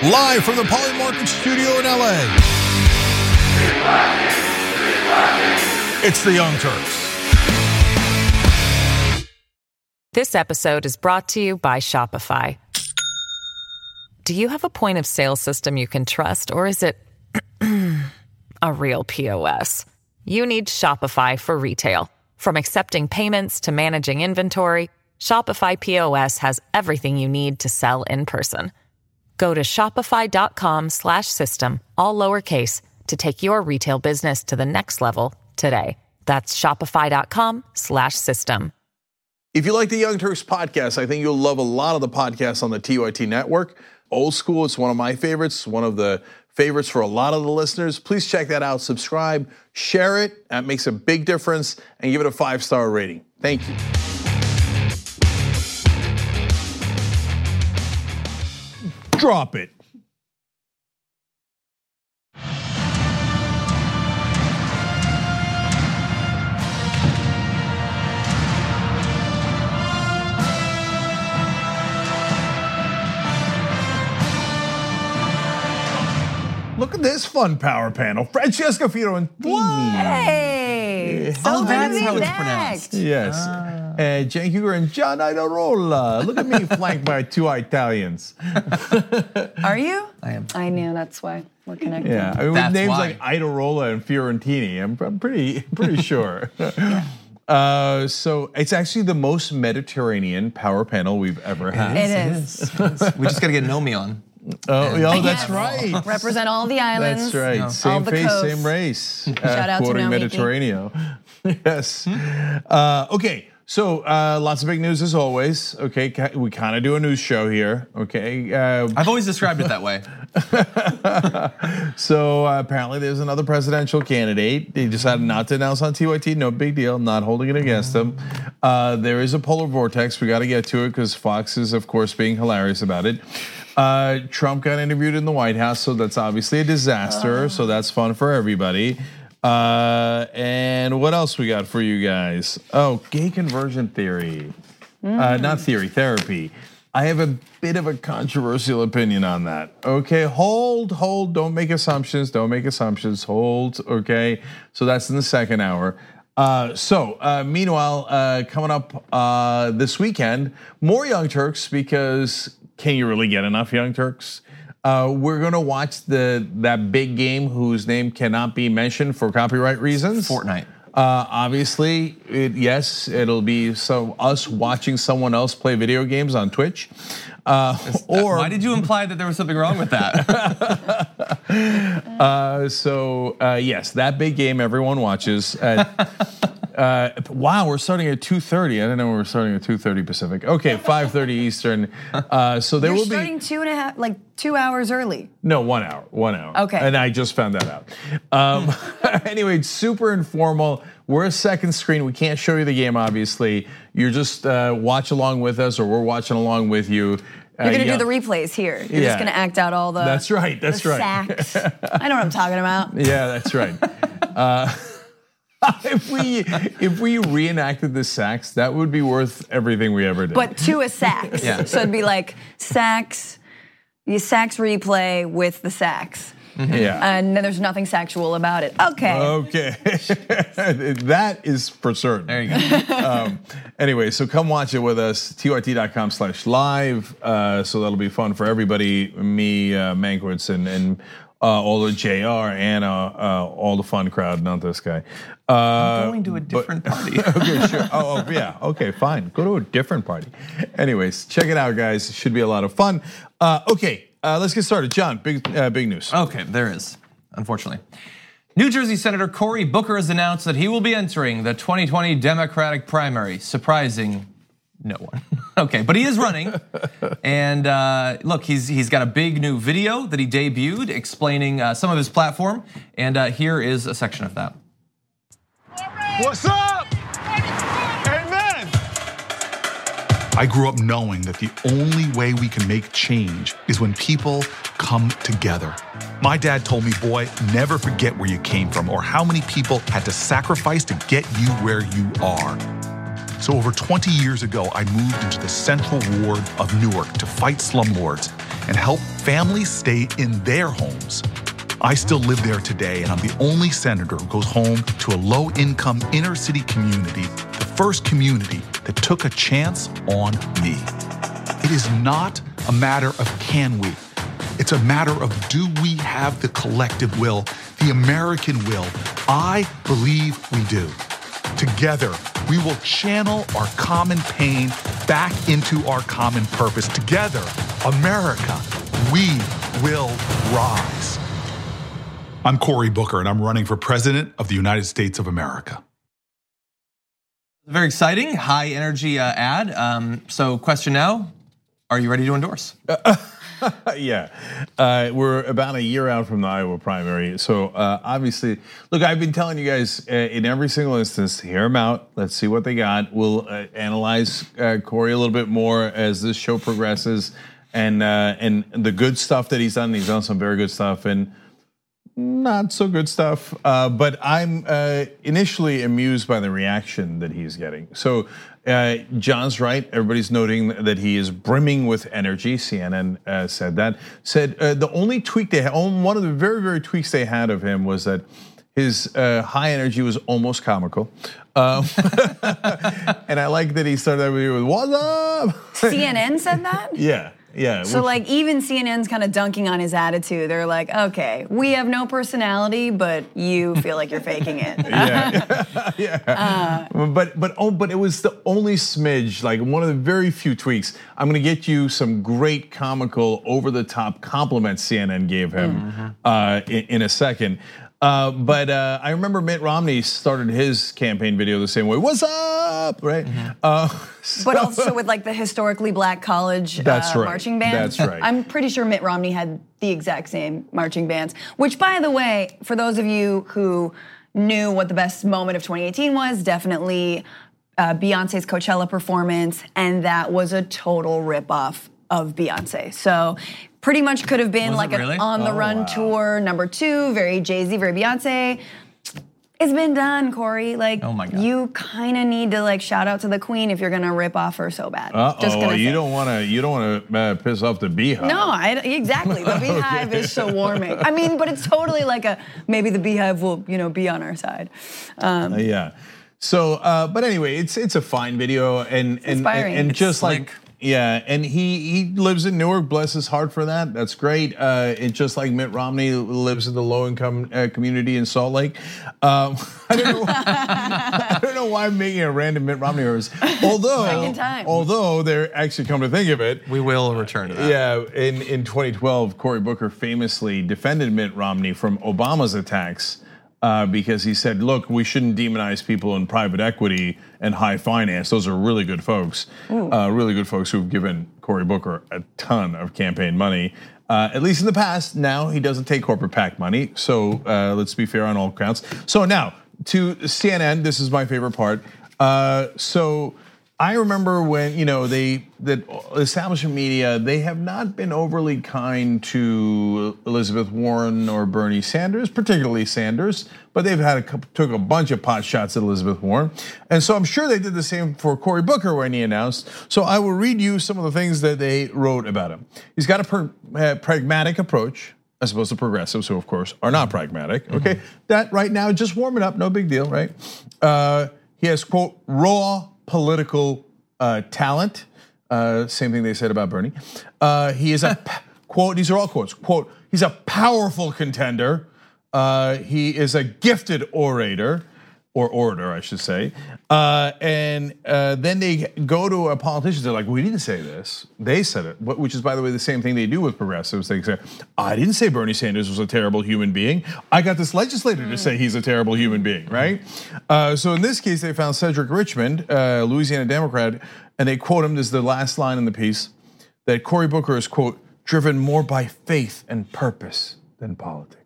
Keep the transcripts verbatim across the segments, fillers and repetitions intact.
Live from the Polymarket studio in L A. It's the Young Turks. This episode is brought to you by Shopify. Do you have a point of sale system you can trust, or is it a real P O S? You need Shopify for retail. From accepting payments to managing inventory, Shopify P O S has everything you need to sell in person. Go to shopify.com slash system, all lowercase, to take your retail business to the next level today. That's shopify.com slash system. If you like the Young Turks podcast, I think you'll love a lot of the podcasts on the T Y T network. Old School, it's one of my favorites, one of the favorites for a lot of the listeners. Please check that out, subscribe, share it. That makes a big difference, and give it a five-star rating. Thank you. Drop it. Look at this fun power panel. Francesca Fiorentini. Hey! So oh, that's how it's back. pronounced. Yes. Ah. And Cenk Uygur and John Idarola. Look at me flanked by two Italians. Are you? I am. I know, that's why we're connected. Yeah, I mean, with That's names why. like Idarola and Fiorentini, I'm, I'm pretty pretty sure. yeah. uh, so it's actually the most Mediterranean power panel we've ever had. It is. We just got to get Nomi on. Oh, oh that's Yes. right. Represent all the islands. That's right. All Same the face, coasts. same race. Shout out to quoting Naomi. Mediterranean. Yes. Uh, okay. So uh, lots of big news as always. Okay, we kind of do a news show here. Okay. Uh, I've always described it that way. so uh, apparently there's another presidential candidate. They decided not to announce on T Y T. No big deal. Not holding it against them. Uh, there is a polar vortex. We got to get to it because Fox is, of course, being hilarious about it. Uh, Trump got interviewed in the White House, so that's obviously a disaster. Oh. So that's fun for everybody. Uh, and what else we got for you guys? Oh, gay conversion theory. Mm. Uh, not theory, therapy. I have a bit of a controversial opinion on that. Okay, hold, hold, don't make assumptions, don't make assumptions, hold, okay? So that's in the second hour. Uh, so, uh, meanwhile, uh, coming up uh, this weekend, more Young Turks, because can you really get enough Young Turks? Uh, we're gonna watch the that big game whose name cannot be mentioned for copyright reasons. Fortnite. Uh, obviously, it, yes, it'll be so us watching someone else play video games on Twitch. Uh, or why did you imply that there was something wrong with that? uh, so uh, yes, that big game everyone watches. At, uh, wow, we're starting at two thirty. I didn't know we were starting at two thirty Pacific. Okay, five thirty Eastern. Uh, so there You're will be starting two and a half, like two hours early. No, one hour, one hour. Okay. And I just found that out. Um, anyway, it's super informal. We're a second screen. We can't show you the game, obviously. You're just uh, watch along with us, or we're watching along with you. You're gonna uh, yeah. do the replays here. You're Yeah. just gonna act out all the. That's right. That's the right. Sacks. I know what I'm talking about. Yeah, that's right. uh, if we if we reenacted the sacks, that would be worth everything we ever did. But to a Sacks. Yeah. So it'd be like Sacks, you Sacks replay with the Sacks. Yeah. And then there's nothing sexual about it. Okay. Okay. That is for certain. There you go. um, anyway, so come watch it with us, T Y T dot com slash live. Uh, so that'll be fun for everybody. Me, uh, Mankiewicz, and, and uh, all the J R, Anna, uh, all the fun crowd, not this guy. Uh, I'm going to a different but, party. Okay, sure. Oh, oh, yeah. Okay, fine. Go to a different party. Anyways, check it out, guys. It should be a lot of fun. Uh, okay. Uh, let's get started. John, big uh, big news. Okay, there is, unfortunately. New Jersey Senator Cory Booker has announced that he will be entering the twenty twenty Democratic primary, surprising no one. Okay, but he is running. And uh, look, he's he's got a big new video that he debuted explaining uh, some of his platform. And uh, here is a section of that. What's up? Amen. I grew up knowing that the only way we can make change is when people come together. My dad told me, boy, never forget where you came from or how many people had to sacrifice to get you where you are. So over twenty years ago, I moved into the Central Ward of Newark to fight slumlords. and help families stay in their homes. I still live there today, and I'm the only senator who goes home to a low-income inner-city community, the first community that took a chance on me. It is not a matter of can we. It's a matter of do we have the collective will, the American will. I believe we do. Together, we will channel our common pain back into our common purpose. Together, America, we will rise. I'm Cory Booker, and I'm running for president of the United States of America. Very exciting, high energy uh, ad. Um, so question now, are you ready to endorse? Uh, yeah, uh, we're about a year out from the Iowa primary. So uh, obviously, look, I've been telling you guys uh, in every single instance, hear them out. Let's see what they got. We'll uh, analyze uh, Cory a little bit more as this show progresses, and uh, and the good stuff that he's done. He's done some very good stuff, and not so good stuff, uh, but I'm uh, initially amused by the reaction that he's getting. So uh, John's right, everybody's noting that he is brimming with energy. C N N uh, said that. Said uh, the only tweak they had, one of the very, very tweaks they had of him was that his uh, high energy was almost comical. Um, and I like that he started that video with, "What's up?" C N N said that? Yeah. Yeah. So like even C N N's kind of dunking on his attitude. They're like, okay, we have no personality, but you feel like you're faking it. yeah, yeah. Uh, but but oh, but it was the only smidge, like one of the very few tweaks. I'm gonna get you some great comical, over the top compliments C N N gave him mm-hmm. uh, in, in a second. Uh, but uh, I remember Mitt Romney started his campaign video the same way. What's up, right? Mm-hmm. Uh, so, but also with like the historically black college that's uh, right. marching band. That's right. I'm pretty sure Mitt Romney had the exact same marching bands. Which, by the way, for those of you who knew what the best moment of twenty eighteen was, definitely uh, Beyonce's Coachella performance, and that was a total ripoff of Beyonce. So pretty much could have been was like really? an on the oh, run wow. tour number two, very Jay-Z, very Beyonce. It's been done, Cory. Like, oh my God. You kind of need to like shout out to the queen if you're gonna rip off her so bad. Uh oh, you don't want to. You don't want to uh, piss off the Beehive. No, I, exactly. The Beehive okay. is so warming. I mean, but it's totally like a maybe the Beehive will, you know, be on our side. Um, uh, yeah. So, uh, but anyway, it's it's a fine video, and and, and and it's just slick. like. Yeah, and he he lives in Newark. Bless his heart for that. That's great. Uh, it's just like Mitt Romney lives in the low-income uh, community in Salt Lake. Um, I don't know. Why, I don't know why I'm making a random Mitt Romney verse. Although, although they're actually come to think of it, we will return to that. Yeah, in in twenty twelve, Cory Booker famously defended Mitt Romney from Obama's attacks. Uh, because he said, look, we shouldn't demonize people in private equity and high finance. Those are really good folks, uh, really good folks who've given Cory Booker a ton of campaign money, uh, at least in the past. Now he doesn't take corporate PAC money, so uh, let's be fair on all counts. So now to C N N, this is my favorite part. Uh, so I remember when, you know, they, the establishment media, they have not been overly kind to Elizabeth Warren or Bernie Sanders, particularly Sanders, but they've had a couple, took a bunch of pot shots at Elizabeth Warren. And so I'm sure they did the same for Cory Booker when he announced. So I will read you some of the things that they wrote about him. He's got a per, uh, pragmatic approach, as opposed to progressives, who of course are not pragmatic, okay? Mm-hmm. That right now, just warm it up, no big deal, right? Uh, he has, quote, raw political uh, talent. Uh, same thing they said about Bernie. Uh, he is a, quote, these are all quotes, quote, he's a powerful contender. Uh, he is a gifted orator, or orator, I should say. Uh, and uh, then they go to a politician, they're like, we didn't say this. They said it, which is, by the way, the same thing they do with progressives. They say, I didn't say Bernie Sanders was a terrible human being. I got this legislator mm. to say he's a terrible human being, right? Uh, so in this case, they found Cedric Richmond, uh, Louisiana Democrat, and they quote him, this is the last line in the piece, that Cory Booker is, quote, driven more by faith and purpose than politics.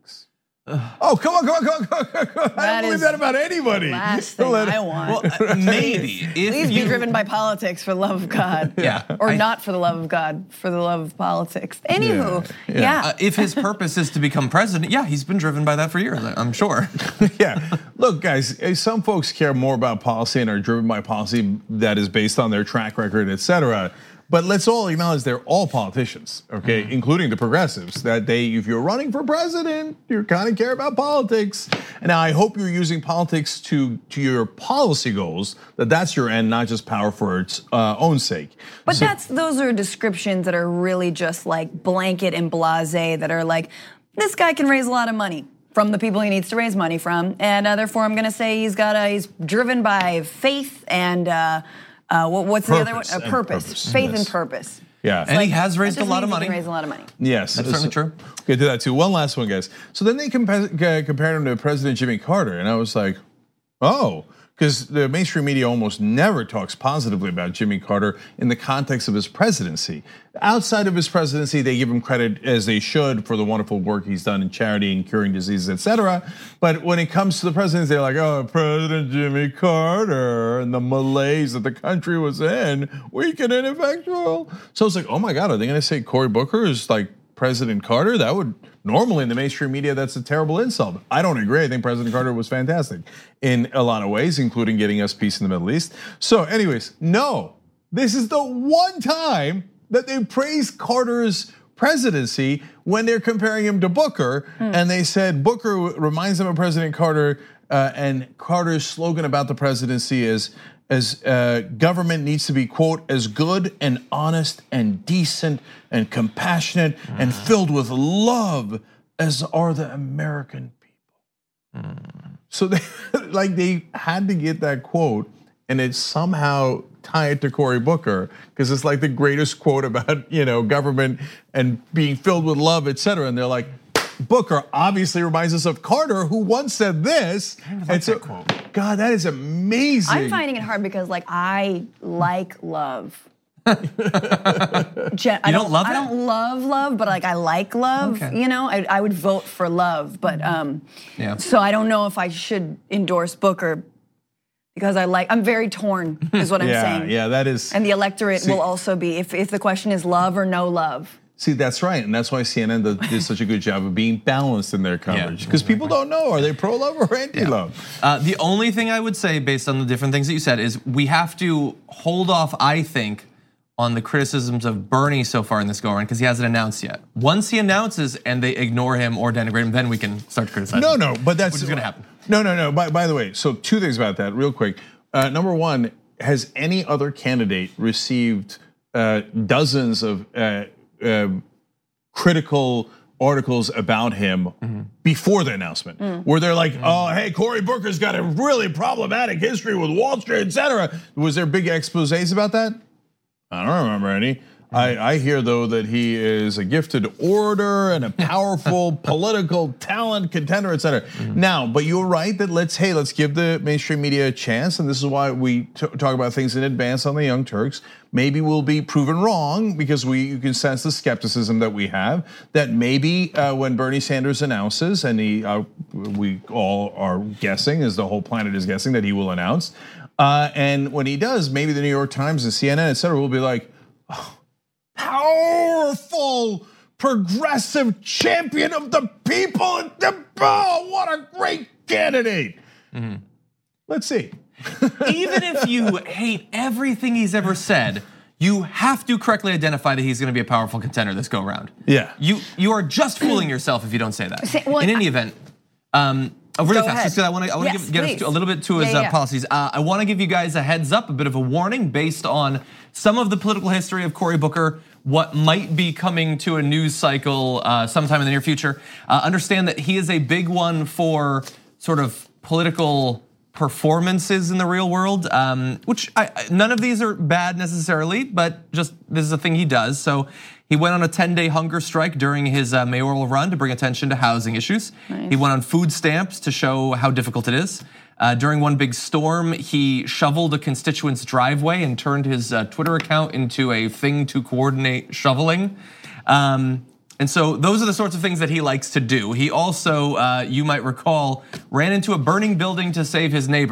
Oh, come on, come on, come on, come on, come on. I don't believe that about anybody. Last thing I want. Well, maybe. If Please you... be driven by politics for the love of God. Yeah. Or I... not for the love of God, for the love of politics. Anywho, yeah. yeah. yeah. Uh, if his purpose is to become president, yeah, he's been driven by that for years, I'm sure. Yeah. Look, guys, some folks care more about policy and are driven by policy that is based on their track record, et cetera. But let's all acknowledge they're all politicians, okay, mm. including the progressives. That they, if you're running for president, you kind of care about politics. And now I hope you're using politics to to your policy goals. That that's your end, not just power for its uh, own sake. But so, that's those are descriptions that are really just like blanket and blasé. That are like, this guy can raise a lot of money from the people he needs to raise money from, and uh, therefore I'm going to say he's got a he's driven by faith and uh, uh, what's purpose the other one? A purpose, purpose. faith Yes. and purpose. Yeah, and like, he has raised a lot of money. He can raise a lot of money. Yes, that's certainly true. Get to that too. One last one, guys. So then they compa- compared him to President Jimmy Carter, and I was like, oh. Because the mainstream media almost never talks positively about Jimmy Carter in the context of his presidency. Outside of his presidency, they give him credit, as they should, for the wonderful work he's done in charity and curing diseases, et cetera. But when it comes to the presidency, they're like, oh, President Jimmy Carter and the malaise that the country was in, weak and ineffectual. So it's like, oh my God, are they gonna say Cory Booker is like President Carter? That would, normally in the mainstream media, that's a terrible insult. I don't agree. I think President Carter was fantastic in a lot of ways, including getting us peace in the Middle East. So anyways, no, this is the one time that they praised Carter's presidency when they're comparing him to Booker. Mm. And they said Booker reminds them of President Carter, uh, and Carter's slogan about the presidency is, as uh, government needs to be, quote, as good and honest and decent and compassionate mm. and filled with love as are the American people. Mm. So they, like they had to get that quote and it somehow tie it to Cory Booker, because it's like the greatest quote about, you know, government and being filled with love, et cetera. And they're like, Booker obviously reminds us of Carter, who once said this. I like and so, that quote. God, that is amazing. I'm finding it hard because, like, I like love. you I don't, don't love it? I don't love love, but like I like love. Okay. You know, I, I would vote for love, but um, yeah. So I don't know if I should endorse Booker because I like. I'm very torn, is what I'm yeah, saying. Yeah, that is. And the electorate see, will also be if if the question is love or no love. See, that's right, and that's why C N N did such a good job of being balanced in their coverage. Because yeah, people don't know, are they pro-love or anti-love? Yeah. Uh, the only thing I would say, based on the different things that you said, is we have to hold off, I think, on the criticisms of Bernie so far in this go-around, because he hasn't announced yet. Once he announces and they ignore him or denigrate him, then we can start to criticize no, him. No, no, but that's which is gonna happen. No, no, no. By, by the way, so two things about that, real quick. Uh, number one, has any other candidate received uh, dozens of uh, uh, critical articles about him mm-hmm. before the announcement, mm. where they're like, mm. oh, hey, Cory Booker's got a really problematic history with Wall Street, et cetera. Was there big exposés about that? I don't remember any. Mm-hmm. I, I hear, though, that he is a gifted orator and a powerful political talent, contender, et cetera. Mm-hmm. Now, but you're right that let's, hey, let's give the mainstream media a chance. And this is why we t- talk about things in advance on the Young Turks. Maybe we'll be proven wrong because we you can sense the skepticism that we have, that maybe uh, when Bernie Sanders announces, and he, uh, we all are guessing, as the whole planet is guessing, that he will announce. Uh, and when he does, maybe the New York Times and C N N, et cetera, will be like, oh, powerful, progressive champion of the people. Oh, what a great candidate. Mm-hmm. Let's see. Even if you hate everything he's ever said, you have to correctly identify that he's gonna be a powerful contender this go around. Yeah. You you are just fooling yourself if you don't say that. Say, well, In any I, event, um, Oh, really Go fast, ahead. just because I want to I want to yes, give, get us a little bit to his yeah, yeah. Uh, policies. Uh, I want to give you guys a heads up, a bit of a warning based on some of the political history of Cory Booker, what might be coming to a news cycle uh, sometime in the near future. Uh, understand that he is a big one for sort of political performances in the real world, um, which I, none of these are bad necessarily, but just this is a thing he does. So he went on a ten-day hunger strike during his uh, mayoral run to bring attention to housing issues. Nice. He went on food stamps to show how difficult it is. Uh, during one big storm, he shoveled a constituent's driveway and turned his uh, Twitter account into a thing to coordinate shoveling. Um, and so those are the sorts of things that he likes to do. He also, uh, you might recall, ran into a burning building to save his neighbor.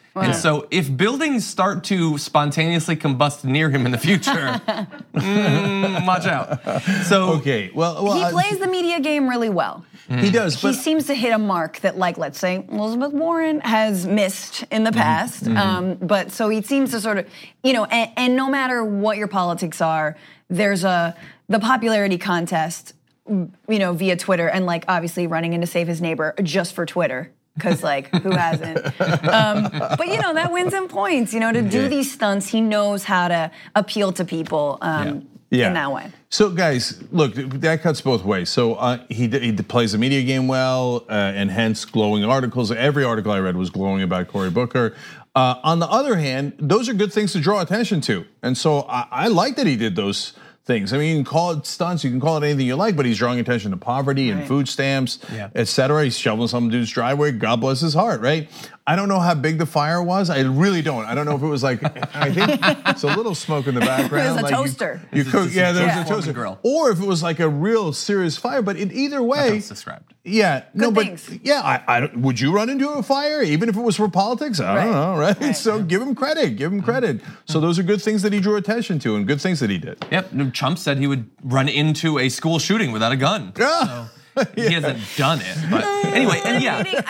And so if buildings start to spontaneously combust near him in the future, mm, watch out. So Okay, well, well He I- plays the media game really well. he does, He but seems to hit a mark that, like, let's say Elizabeth Warren has missed in the past. Um, but so he seems to sort of, you know, and, and no matter what your politics are, there's a the popularity contest, you know, via Twitter, and like obviously running in to save his neighbor just for Twitter. Because like, who hasn't? Um, but you know, that wins him points. You know, to do these stunts, he knows how to appeal to people um, Yeah. in that way. So guys, look, that cuts both ways. So uh, he he plays the media game well, uh, and hence glowing articles. Every article I read was glowing about Cory Booker. Uh, on the other hand, those are good things to draw attention to, and so I, I like that he did those things. I mean, you can call it stunts, you can call it anything you like, but he's drawing attention to poverty and food stamps, Yeah. et cetera. He's shoveling some dude's driveway. God bless his heart, right? I don't know how big the fire was. I really don't. I don't know if it was like, I think it's a little smoke in the background. It was a like you- toaster. You, This is cook, just yeah, a there was Joe a Foreman toaster. grill. Or if it was like a real serious fire, but in either way, That's described. yeah, no, Good but things. yeah, I, I don't- would you run into a fire even if it was for politics? I don't Right. know, right? Right. So give him credit, give him credit. So those are good things that he drew attention to and good things that he did. Yep, no, Trump said he would run into a school shooting without a gun. Yeah. He hasn't done it, but anyway, and yeah. Meaning,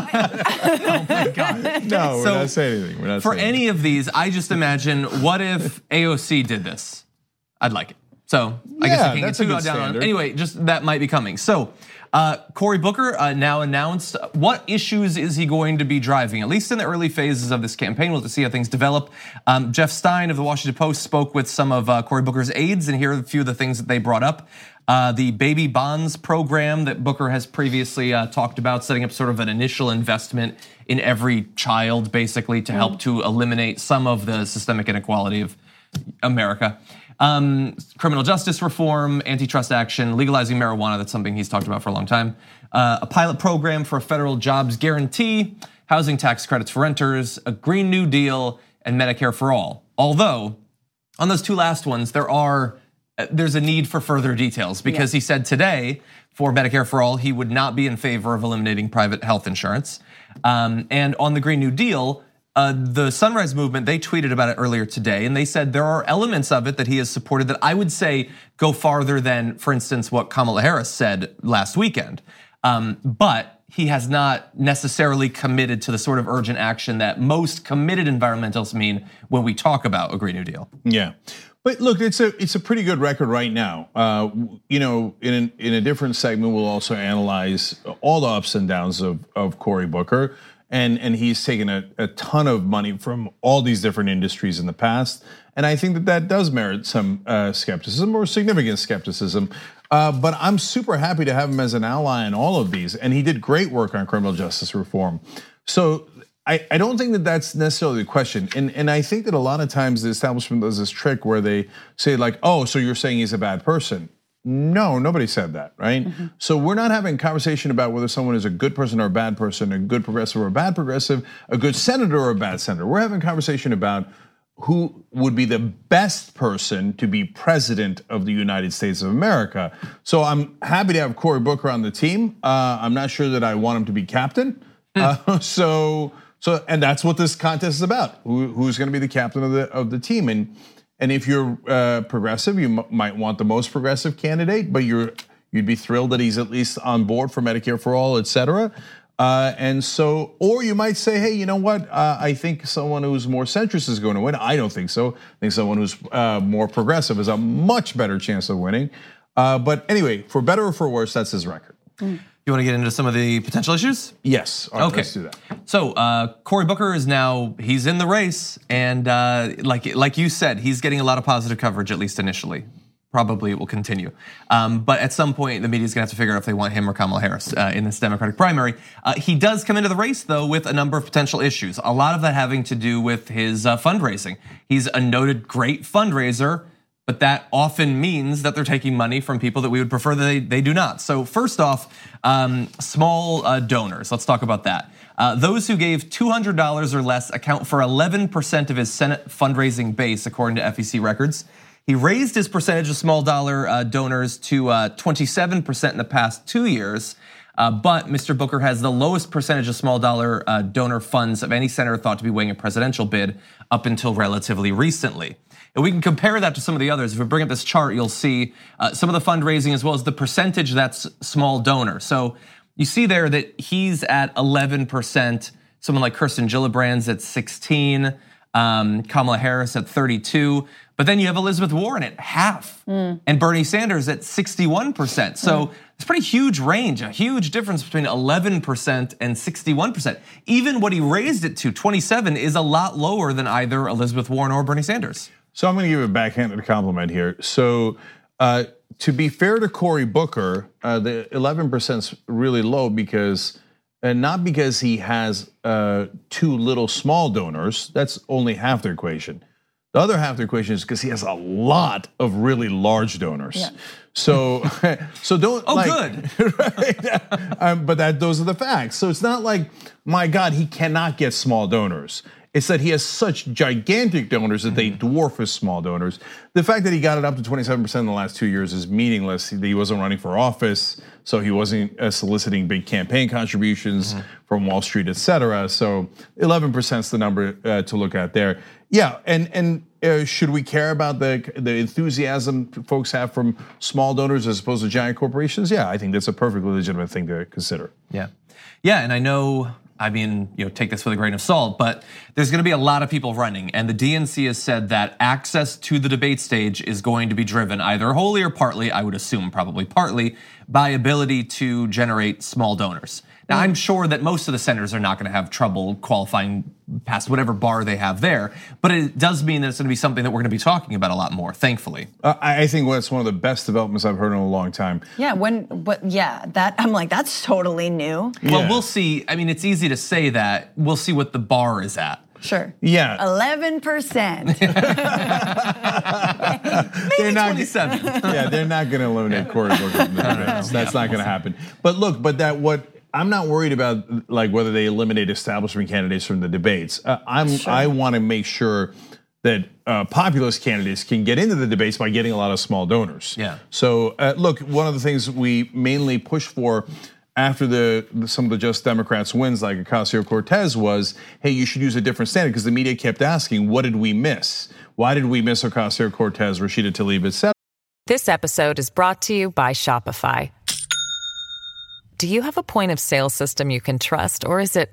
I- No, we're So, not saying anything. We're not For saying any of these, I just imagine, what if A O C did this? I'd like it. So I guess Yeah, I can't that's get a too good down on. standard. Anyway, just that might be coming. So uh, Cory Booker uh, now announced what issues is he going to be driving, at least in the early phases of this campaign. We'll have to see how things develop. Um, Jeff Stein of the Washington Post spoke with some of uh, Cory Booker's aides, and here are a few of the things that they brought up. Uh, the baby bonds program that Booker has previously uh, talked about, setting up sort of an initial investment in every child, basically, to help to eliminate some of the systemic inequality of America. Um, criminal justice reform, antitrust action, legalizing marijuana, that's something he's talked about for a long time. Uh, a pilot program for a federal jobs guarantee, housing tax credits for renters, a Green New Deal, and Medicare for all. Although, on those two last ones, there are there's a need for further details because he said today for Medicare for all, he would not be in favor of eliminating private health insurance. Um, and on the Green New Deal, uh, the Sunrise Movement, they tweeted about it earlier today, and they said there are elements of it that he has supported that I would say go farther than, for instance, what Kamala Harris said last weekend. Um, but he has not necessarily committed to the sort of urgent action that most committed environmentalists mean when we talk about a Green New Deal. Yeah. But look, it's a it's a pretty good record right now. Uh, you know, in an, in a different segment, we'll also analyze all the ups and downs of of Cory Booker, and and he's taken a, a ton of money from all these different industries in the past, and I think that that does merit some uh, skepticism or significant skepticism. Uh, but I'm super happy to have him as an ally in all of these, and he did great work on criminal justice reform. So. I, I don't think that that's necessarily the question. And, and I think that a lot of times the establishment does this trick where they say like, oh, so you're saying he's a bad person. No, nobody said that, right? Mm-hmm. So we're not having a conversation about whether someone is a good person or a bad person, a good progressive or a bad progressive, a good senator or a bad senator. We're having a conversation about who would be the best person to be president of the United States of America. So I'm happy to have Cory Booker on the team. Uh, I'm not sure that I want him to be captain. uh, so. So, and that's what this contest is about. Who, who's going to be the captain of the of the team? And and if you're uh, progressive, you m- might want the most progressive candidate, but you're you'd be thrilled that he's at least on board for Medicare for all, et cetera. Uh, and so, or you might say, hey, you know what? Uh, I think someone who's more centrist is going to win. I don't think so. I think someone who's uh, more progressive has a much better chance of winning. Uh, but anyway, for better or for worse, that's his record. Mm. You want to get into some of the potential issues? Yes. All right, Okay. let's do that. So uh, Cory Booker is now, he's in the race. And uh, like, like you said, he's getting a lot of positive coverage, at least initially. Probably it will continue. Um, but at some point, the media's gonna have to figure out if they want him or Kamala Harris uh, in this Democratic primary. Uh, he does come into the race, though, with a number of potential issues. A lot of that having to do with his uh, fundraising. He's a noted great fundraiser, but that often means that they're taking money from people that we would prefer that they, they do not. So first off, um, small uh, donors, let's talk about that. Uh, those who gave two hundred dollars or less account for eleven percent of his Senate fundraising base, according to F E C records. He raised his percentage of small dollar uh, donors to uh, twenty-seven percent in the past two years. Uh, but Mister Booker has the lowest percentage of small dollar uh, donor funds of any senator thought to be weighing a presidential bid up until relatively recently. And we can compare that to some of the others. If we bring up this chart, you'll see uh, some of the fundraising as well as the percentage that's small donor. So you see there that he's at eleven percent. Someone like Kirsten Gillibrand's at sixteen, um, Kamala Harris at thirty-two. But then you have Elizabeth Warren at half, mm. and Bernie Sanders at sixty-one percent. So mm. it's a pretty huge range, a huge difference between eleven percent and sixty-one percent. Even what he raised it to, twenty-seven, is a lot lower than either Elizabeth Warren or Bernie Sanders. So I'm gonna give a backhanded compliment here. So uh, to be fair to Cory Booker, uh, the eleven percent is really low because, and not because he has uh, two little small donors, that's only half the equation. The other half of the equation is because he has a lot of really large donors. Yeah. So, so don't. Oh, like, good. Right? Um, but that those are the facts. So it's not like, my God, he cannot get small donors. It's that he has such gigantic donors that they dwarf his small donors. The fact that he got it up to twenty-seven percent in the last two years is meaningless. He wasn't running for office, so he wasn't soliciting big campaign contributions mm-hmm. from Wall Street, et cetera. So eleven percent is the number uh, to look at there. Yeah, and and uh, should we care about the the enthusiasm folks have from small donors as opposed to giant corporations? Yeah, I think that's a perfectly legitimate thing to consider. Yeah, yeah, and I know. I mean, you know, take this with a grain of salt, but there's gonna be a lot of people running, and the D N C has said that access to the debate stage is going to be driven either wholly or partly, I would assume probably partly, by ability to generate small donors. Now, I'm sure that most of the senators are not gonna have trouble qualifying past whatever bar they have there, but it does mean that it's gonna be something that we're gonna be talking about a lot more, thankfully. Uh, I think that's one of the best developments I've heard in a long time. Yeah, when, but yeah, that I'm like, that's totally new. Well, Yeah. we'll see. I mean, it's easy to say that. We'll see what the bar is at. Sure. Yeah. eleven percent. Maybe They're not- twenty-seven. Yeah, they're not gonna eliminate Cory Booker from the debates. That's not gonna happen. But look, but that what I'm not worried about, like whether they eliminate establishment candidates from the debates. Uh, I'm sure. I want to make sure that uh, populist candidates can get into the debates by getting a lot of small donors. Yeah. So uh, look, one of the things we mainly push for after the some of the Just Democrats wins, like Ocasio-Cortez, was, hey, you should use a different standard, because the media kept asking, what did we miss? Why did we miss Ocasio-Cortez, Rashida Tlaib, et cetera? This episode is brought to you by Shopify. Do you have a point of sale system you can trust, or is it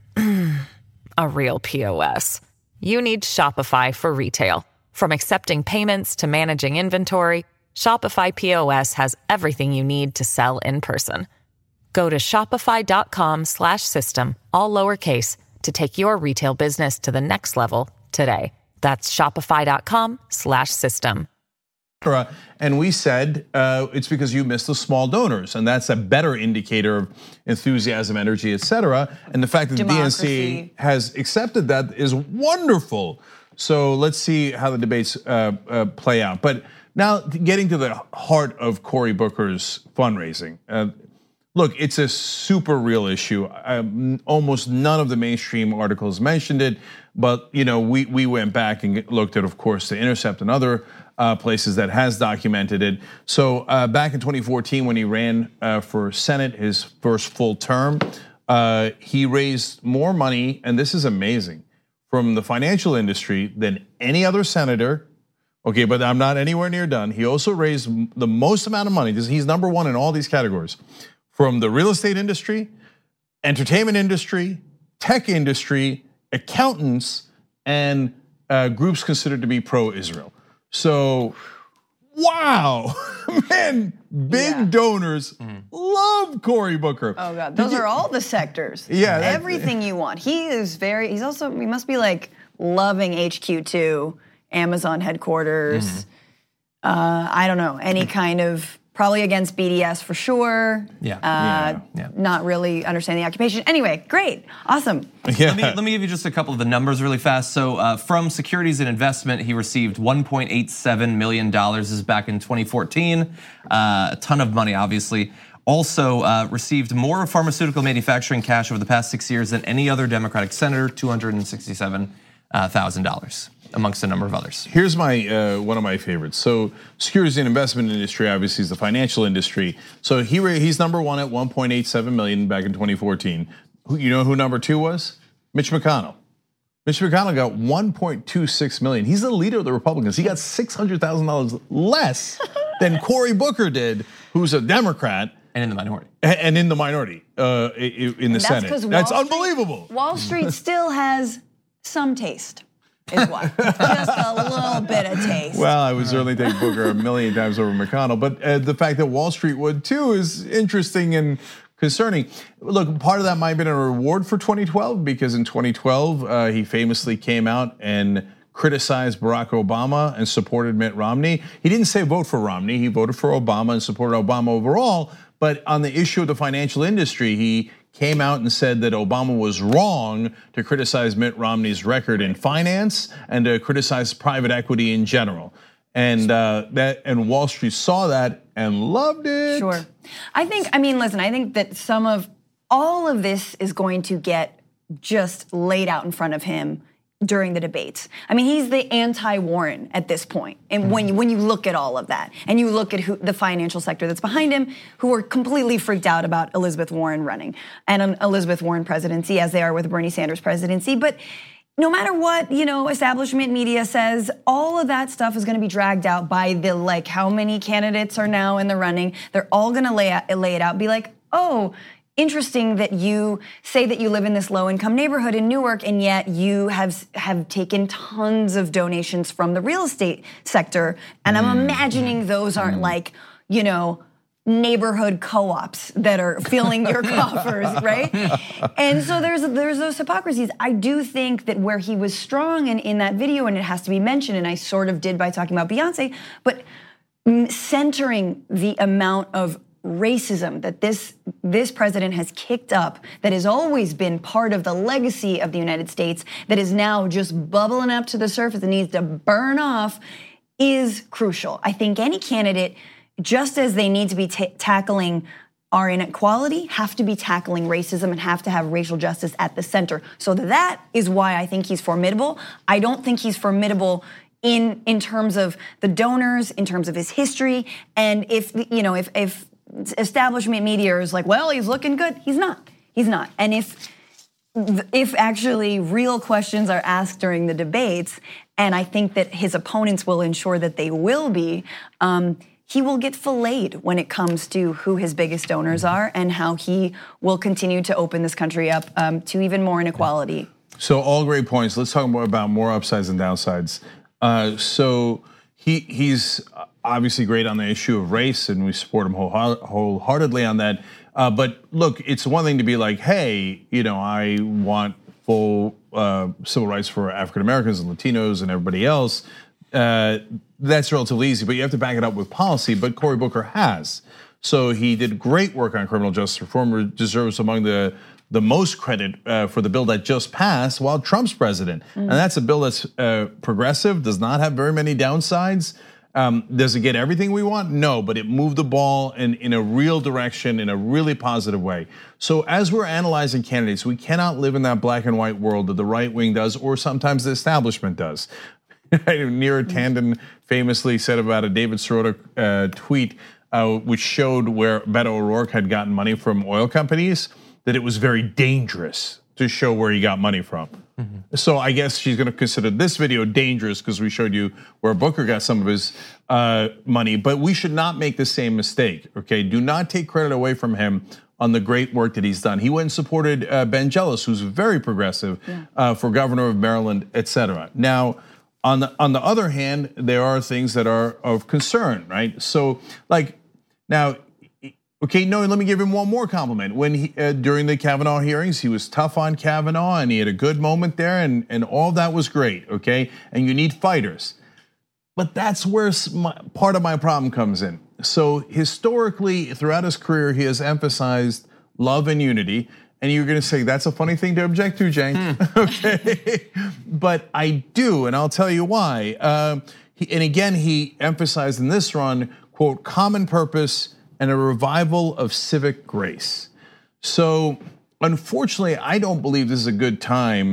a real P O S? You need Shopify for retail. From accepting payments to managing inventory, Shopify P O S has everything you need to sell in person. Go to shopify.com slash system, all lowercase, to take your retail business to the next level today. That's shopify.com slash system. And we said uh, it's because you missed the small donors, and that's a better indicator of enthusiasm, energy, et cetera. And the fact that Democracy. the D N C has accepted that is wonderful. So let's see how the debates uh, uh, play out. But now getting to the heart of Cory Booker's fundraising. Uh, Look, it's a super real issue. Um, almost none of the mainstream articles mentioned it, but you know, we we went back and looked at, of course, The Intercept and other uh, places that has documented it. So uh, back in twenty fourteen, when he ran uh, for Senate, his first full term, uh, he raised more money, and this is amazing, from the financial industry than any other senator. Okay, but I'm not anywhere near done. He also raised the most amount of money. He's number one in all these categories. From the real estate industry, entertainment industry, tech industry, accountants, and uh, groups considered to be pro-Israel. So, wow, man, big yeah. donors mm. love Cory Booker. Oh God, those are all the sectors. Yeah, everything you want. He is very. He's also. He must be like loving H Q two, Amazon headquarters. Mm-hmm. Uh, I don't know, any kind of. Probably against B D S for sure. Yeah. Uh, yeah. yeah. Not really understanding the occupation. Anyway, great, awesome. Yeah. Let me, let me give you just a couple of the numbers really fast. So uh, from Securities and Investment, he received one point eight seven million dollars. This is back in twenty fourteen. Uh, a ton of money, obviously. Also uh, received more pharmaceutical manufacturing cash over the past six years than any other Democratic senator, two hundred sixty-seven thousand dollars. amongst a number of others. Here's my uh, one of my favorites. So securities and investment industry obviously is the financial industry. So he he's number one at one point eight seven million back in twenty fourteen. You know who number two was? Mitch McConnell. Mitch McConnell got one point two six million. He's the leader of the Republicans. He got six hundred thousand dollars less than Cory Booker did, who's a Democrat. And in the minority. And in the minority uh, in the That's Senate. That's Wall Street, unbelievable. Wall Street still has some taste, is why. Just a little bit of taste. Well, I would certainly take Booker a million times over McConnell, but uh, the fact that Wall Street would too is interesting and concerning. Look, part of that might have been a reward for twenty twelve because in twenty twelve uh, he famously came out and criticized Barack Obama and supported Mitt Romney. He didn't say vote for Romney, he voted for Obama and supported Obama overall. But on the issue of the financial industry, he came out and said that Obama was wrong to criticize Mitt Romney's record in finance and to criticize private equity in general. And uh, that and Wall Street saw that and loved it. Sure. I think, I mean, listen, I think that some of, all of this is going to get just laid out in front of him during the debates. I mean, he's the anti-Warren at this point. And mm-hmm. when you when you look at all of that, and you look at who, the financial sector that's behind him, who are completely freaked out about Elizabeth Warren running and an Elizabeth Warren presidency, as they are with Bernie Sanders presidency. But no matter what, you know, establishment media says, all of that stuff is going to be dragged out by the, like, how many candidates are now in the running. They're all going to lay out, lay it out, be like, oh, interesting that you say that you live in this low-income neighborhood in Newark, and yet you have have taken tons of donations from the real estate sector. And I'm imagining those aren't like, you know, neighborhood co-ops that are filling your coffers, right? And so there's there's those hypocrisies. I do think that where he was strong in, in that video, and it has to be mentioned, and I sort of did by talking about Beyonce, but centering the amount of racism that this this president has kicked up, that has always been part of the legacy of the United States, that is now just bubbling up to the surface and needs to burn off, is crucial. I think any candidate, just as they need to be t- tackling our inequality, have to be tackling racism and have to have racial justice at the center. So that is why I think he's formidable. I don't think he's formidable in in terms of the donors, in terms of his history, and if you know if if establishment media is like, well, he's looking good. He's not. He's not. And if if actually real questions are asked during the debates, and I think that his opponents will ensure that they will be, um, he will get filleted when it comes to who his biggest donors are and how he will continue to open this country up um, to even more inequality. So all great points. Let's talk more about more upsides and downsides. Uh, so he he's obviously great on the issue of race, and we support him wholeheartedly on that. Uh, but look, it's one thing to be like, hey, you know, I want full uh, civil rights for African Americans and Latinos and everybody else. Uh, that's relatively easy, but you have to back it up with policy. But Cory Booker has. So he did great work on criminal justice reform, deserves among the the most credit uh, for the bill that just passed while Trump's president. Mm. And that's a bill that's uh, progressive, does not have very many downsides. Um, does it get everything we want? No, but it moved the ball in, in a real direction, in a really positive way. So as we're analyzing candidates, we cannot live in that black and white world that the right wing does, or sometimes the establishment does. Neera Tanden famously said about a David Sirota uh, tweet, uh, which showed where Beto O'Rourke had gotten money from oil companies, that it was very dangerous to show where he got money from. Mm-hmm. So I guess she's gonna consider this video dangerous because we showed you where Booker got some of his uh, money, but we should not make the same mistake, okay? Do not take credit away from him on the great work that he's done. He went and supported uh, Ben Jealous, who's very progressive, yeah. uh, for governor of Maryland, et cetera. Now, on the, on the other hand, there are things that are of concern, right? So like, now, okay, no, let me give him one more compliment. When he, uh, during the Kavanaugh hearings, he was tough on Kavanaugh and he had a good moment there and, and all that was great, okay? And you need fighters. But that's where my, part of my problem comes in. So historically, throughout his career, he has emphasized love and unity. And you're gonna say, that's a funny thing to object to, Cenk, hmm. okay? But I do, and I'll tell you why. Uh, he, and again, he emphasized in this run, quote, common purpose, and a revival of civic grace. So unfortunately, I don't believe this is a good time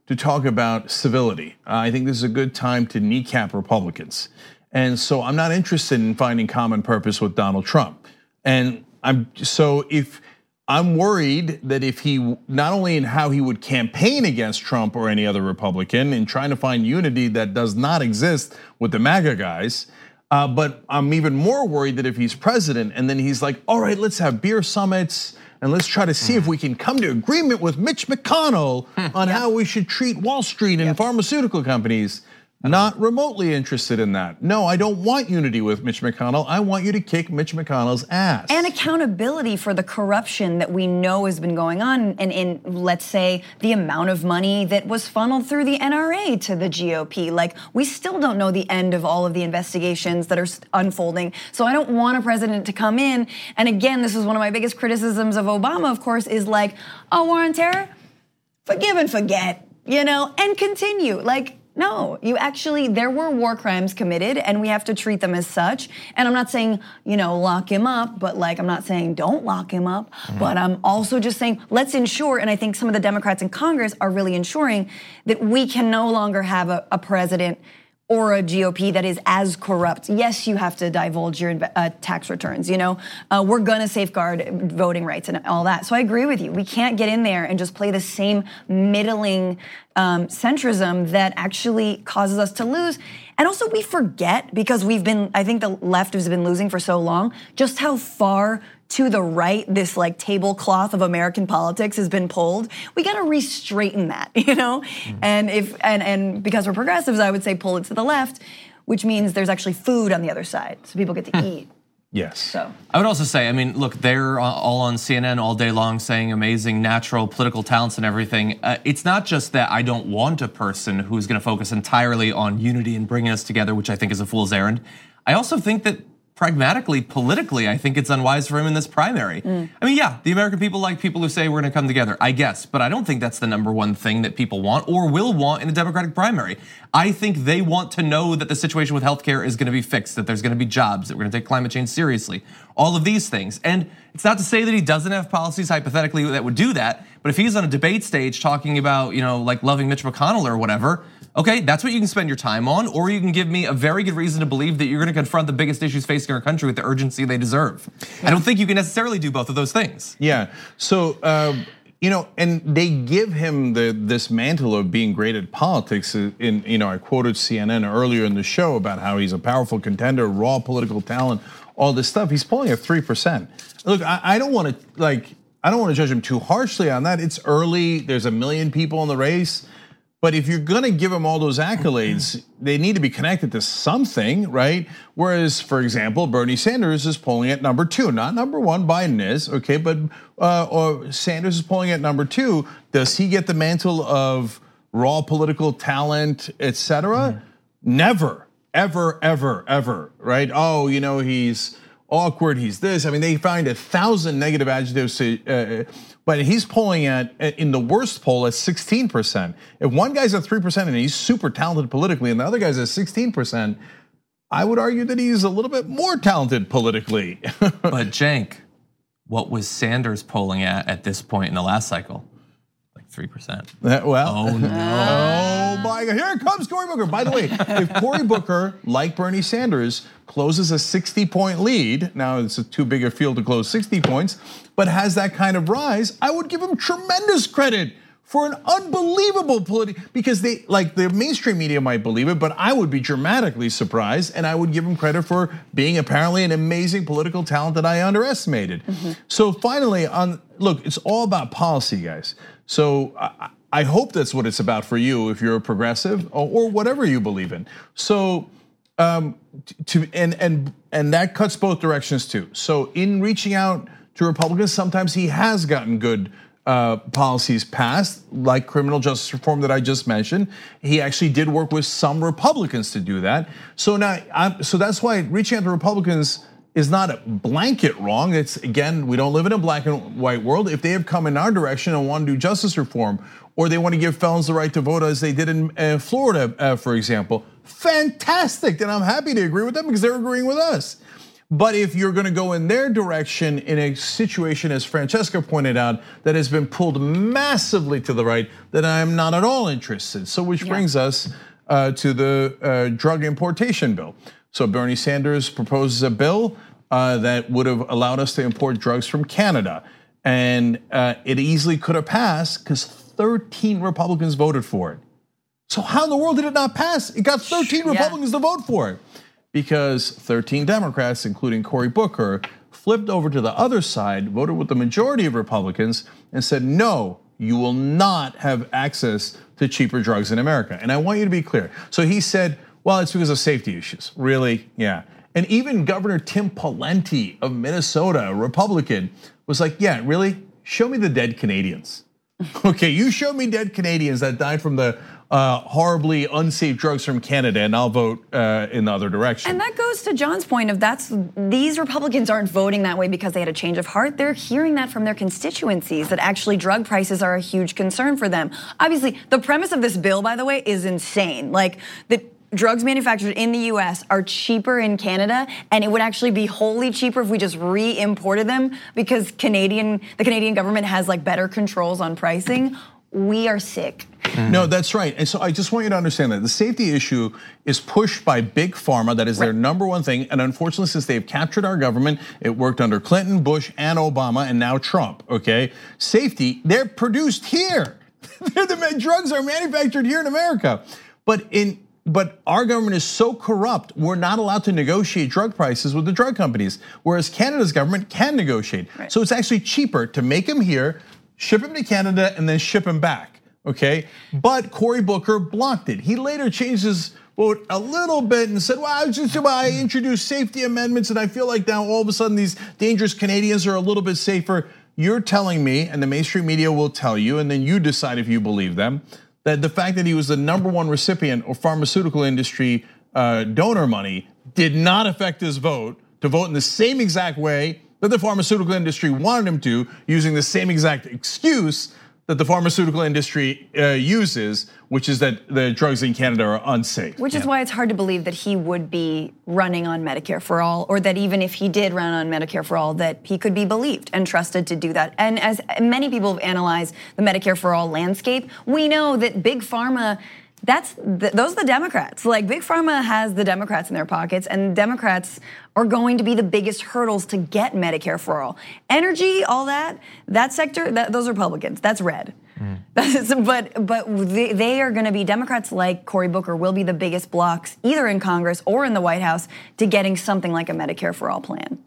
to talk about civility. I think this is a good time to kneecap Republicans. And so I'm not interested in finding common purpose with Donald Trump. And I'm so if I'm worried that if he, not only in how he would campaign against Trump or any other Republican in trying to find unity that does not exist with the MAGA guys, uh, but I'm even more worried that if he's president and then he's like, all right, let's have beer summits and let's try to see if we can come to agreement with Mitch McConnell on how we should treat Wall Street and pharmaceutical companies. Not remotely interested in that. No, I don't want unity with Mitch McConnell. I want you to kick Mitch McConnell's ass. And accountability for the corruption that we know has been going on, and in, let's say, the amount of money that was funneled through the N R A to the G O P. Like, we still don't know the end of all of the investigations that are unfolding. So I don't want a president to come in, and again, this is one of my biggest criticisms of Obama, of course, is like, oh, war on terror? Forgive and forget, you know, and continue. Like, no, you actually, there were war crimes committed and we have to treat them as such. And I'm not saying, you know, lock him up, but like, I'm not saying don't lock him up, mm-hmm. but I'm also just saying, let's ensure, and I think some of the Democrats in Congress are really ensuring that we can no longer have a, a president or a G O P that is as corrupt. Yes, you have to divulge your uh, tax returns, you know? Uh, we're gonna safeguard voting rights and all that. So I agree with you. We can't get in there and just play the same middling um, centrism that actually causes us to lose. And also we forget, because we've been, I think the left has been losing for so long, just how far to the right this like tablecloth of American politics has been pulled. We gotta re-straighten that, you know? Mm-hmm. And if and and because we're progressives, I would say pull it to the left, which means there's actually food on the other side, so people get to eat. Yes. So I would also say, I mean, look, they're all on C N N all day long saying amazing natural political talents and everything. Uh, it's not just that I don't want a person who's gonna focus entirely on unity and bringing us together, which I think is a fool's errand. I also think that pragmatically, politically, I think it's unwise for him in this primary. Mm. I mean, yeah, the American people like people who say we're gonna come together, I guess, but I don't think that's the number one thing that people want or will want in a Democratic primary. I think they want to know that the situation with healthcare is gonna be fixed, that there's gonna be jobs, that we're gonna take climate change seriously, all of these things. And it's not to say that he doesn't have policies hypothetically that would do that, but if he's on a debate stage talking about, you know, like loving Mitch McConnell or whatever, okay, that's what you can spend your time on, or you can give me a very good reason to believe that you're gonna confront the biggest issues facing our country with the urgency they deserve. I don't think you can necessarily do both of those things. Yeah, so, um, you know, and they give him the this mantle of being great at politics. In, you know, I quoted C N N earlier in the show about how he's a powerful contender, raw political talent, all this stuff. He's polling at three percent. Look, I, I don't wanna, like, I don't wanna judge him too harshly on that. It's early, there's a million people in the race. But if you're gonna give him all those accolades, they need to be connected to something, right? Whereas, for example, Bernie Sanders is polling at number two, not number one, Biden is, okay, but uh, or Sanders is polling at number two. Does he get the mantle of raw political talent, et cetera? Mm. Never, ever, ever, ever, right? Oh, you know, he's awkward, he's this. I mean, they find a thousand negative adjectives to, uh, but he's polling at, in the worst poll, at sixteen percent. If one guy's at three percent and he's super talented politically and the other guy's at sixteen percent, I would argue that he's a little bit more talented politically. But Cenk, what was Sanders polling at at this point in the last cycle? Like three percent. Well, oh no. Oh my God, here comes Cory Booker. By the way, if Cory Booker, like Bernie Sanders, closes a sixty point lead, now it's a too big a field to close sixty points, but has that kind of rise, I would give him tremendous credit for an unbelievable political, because they, like the mainstream media might believe it, but I would be dramatically surprised, and I would give him credit for being apparently an amazing political talent that I underestimated. Mm-hmm. So finally, on look, it's all about policy, guys. So I, I hope that's what it's about for you if you're a progressive or, or whatever you believe in. So um, to and and and that cuts both directions too. So in reaching out to Republicans, sometimes he has gotten good uh, policies passed, like criminal justice reform that I just mentioned. He actually did work with some Republicans to do that. So now, I'm, so that's why reaching out to Republicans is not a blanket wrong. It's, again, we don't live in a black and white world. If they have come in our direction and want to do justice reform, or they want to give felons the right to vote as they did in Florida, for example, fantastic. And I'm happy to agree with them because they're agreeing with us. But if you're going to go in their direction in a situation, as Francesca pointed out, that has been pulled massively to the right, then I'm not at all interested. So which yeah. brings us uh, to the uh, drug importation bill. So Bernie Sanders proposes a bill uh, that would have allowed us to import drugs from Canada. And uh, it easily could have passed because thirteen Republicans voted for it. So how in the world did it not pass? It got thirteen yeah. Republicans to vote for it. Because thirteen Democrats, including Cory Booker, flipped over to the other side, voted with the majority of Republicans, and said, no, you will not have access to cheaper drugs in America. And I want you to be clear. So he said, well, it's because of safety issues. Really? Yeah. And even Governor Tim Pawlenty of Minnesota, a Republican, was like, yeah, really? Show me the dead Canadians. Okay, you show me dead Canadians that died from the Uh, horribly unsafe drugs from Canada, and I'll vote uh, in the other direction. And that goes to John's point of that's these Republicans aren't voting that way because they had a change of heart. They're hearing that from their constituencies that actually drug prices are a huge concern for them. Obviously, the premise of this bill, by the way, is insane. Like the drugs manufactured in the U S are cheaper in Canada, and it would actually be wholly cheaper if we just re-imported them because Canadian the Canadian government has like better controls on pricing. We are sick. Mm-hmm. No, that's right. And so I just want you to understand that the safety issue is pushed by big pharma. That is right. their number one thing. And unfortunately, since they've captured our government, it worked under Clinton, Bush, and Obama, and now Trump, okay? Safety, they're produced here. The drugs are manufactured here in America. But in But our government is so corrupt, we're not allowed to negotiate drug prices with the drug companies, whereas Canada's government can negotiate. Right. So it's actually cheaper to make them here, ship him to Canada, and then ship him back, okay? But Cory Booker blocked it. He later changed his vote a little bit and said, well, I just well, I introduced safety amendments and I feel like now all of a sudden these dangerous Canadians are a little bit safer. You're telling me, and the mainstream media will tell you, and then you decide if you believe them, that the fact that he was the number one recipient of pharmaceutical industry uh, donor money did not affect his vote to vote in the same exact way that the pharmaceutical industry wanted him to, using the same exact excuse that the pharmaceutical industry uh, uses, which is that the drugs in Canada are unsafe. Which is yeah. why it's hard to believe that he would be running on Medicare for All, or that even if he did run on Medicare for All, that he could be believed and trusted to do that. And as many people have analyzed the Medicare for All landscape, we know that Big Pharma, that's the, those are the Democrats. Like Big Pharma has the Democrats in their pockets, and Democrats are going to be the biggest hurdles to get Medicare for All. Energy, all that, that sector, that, those are Republicans. That's red. Mm. That's, but but they, they are going to be, Democrats like Cory Booker will be the biggest blocks either in Congress or in the White House to getting something like a Medicare for All plan.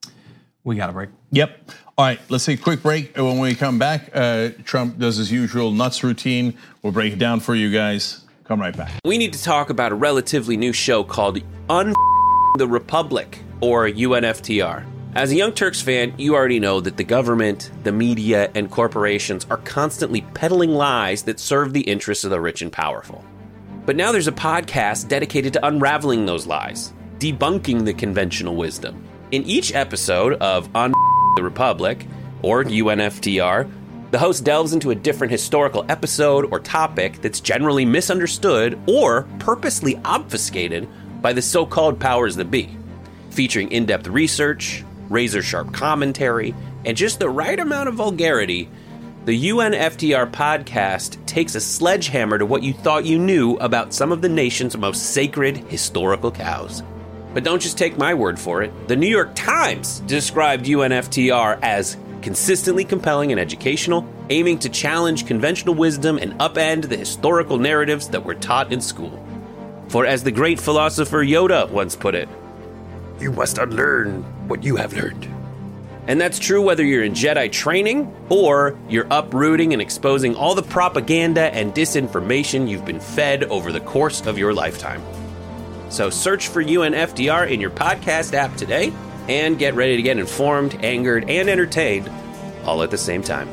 We got a break. Yep. All right, let's take a quick break. When we come back, uh, Trump does his usual nuts routine. We'll break it down for you guys. Come right back. We need to talk about a relatively new show called Un the Republic, or U N F T R. As a Young Turks fan, you already know that the government, the media, and corporations are constantly peddling lies that serve the interests of the rich and powerful. But now there's a podcast dedicated to unraveling those lies, debunking the conventional wisdom. In each episode of Un the Republic, or U N F T R, the host delves into a different historical episode or topic that's generally misunderstood or purposely obfuscated by the so-called powers that be. Featuring in-depth research, razor-sharp commentary, and just the right amount of vulgarity, the U N F T R podcast takes a sledgehammer to what you thought you knew about some of the nation's most sacred historical cows. But don't just take my word for it. The New York Times described U N F T R as consistently compelling and educational, aiming to challenge conventional wisdom and upend the historical narratives that were taught in school. For as the great philosopher Yoda once put it, you must unlearn what you have learned. And that's true whether you're in Jedi training or you're uprooting and exposing all the propaganda and disinformation you've been fed over the course of your lifetime. So search for U N F T R in your podcast app today and get ready to get informed, angered, and entertained all at the same time.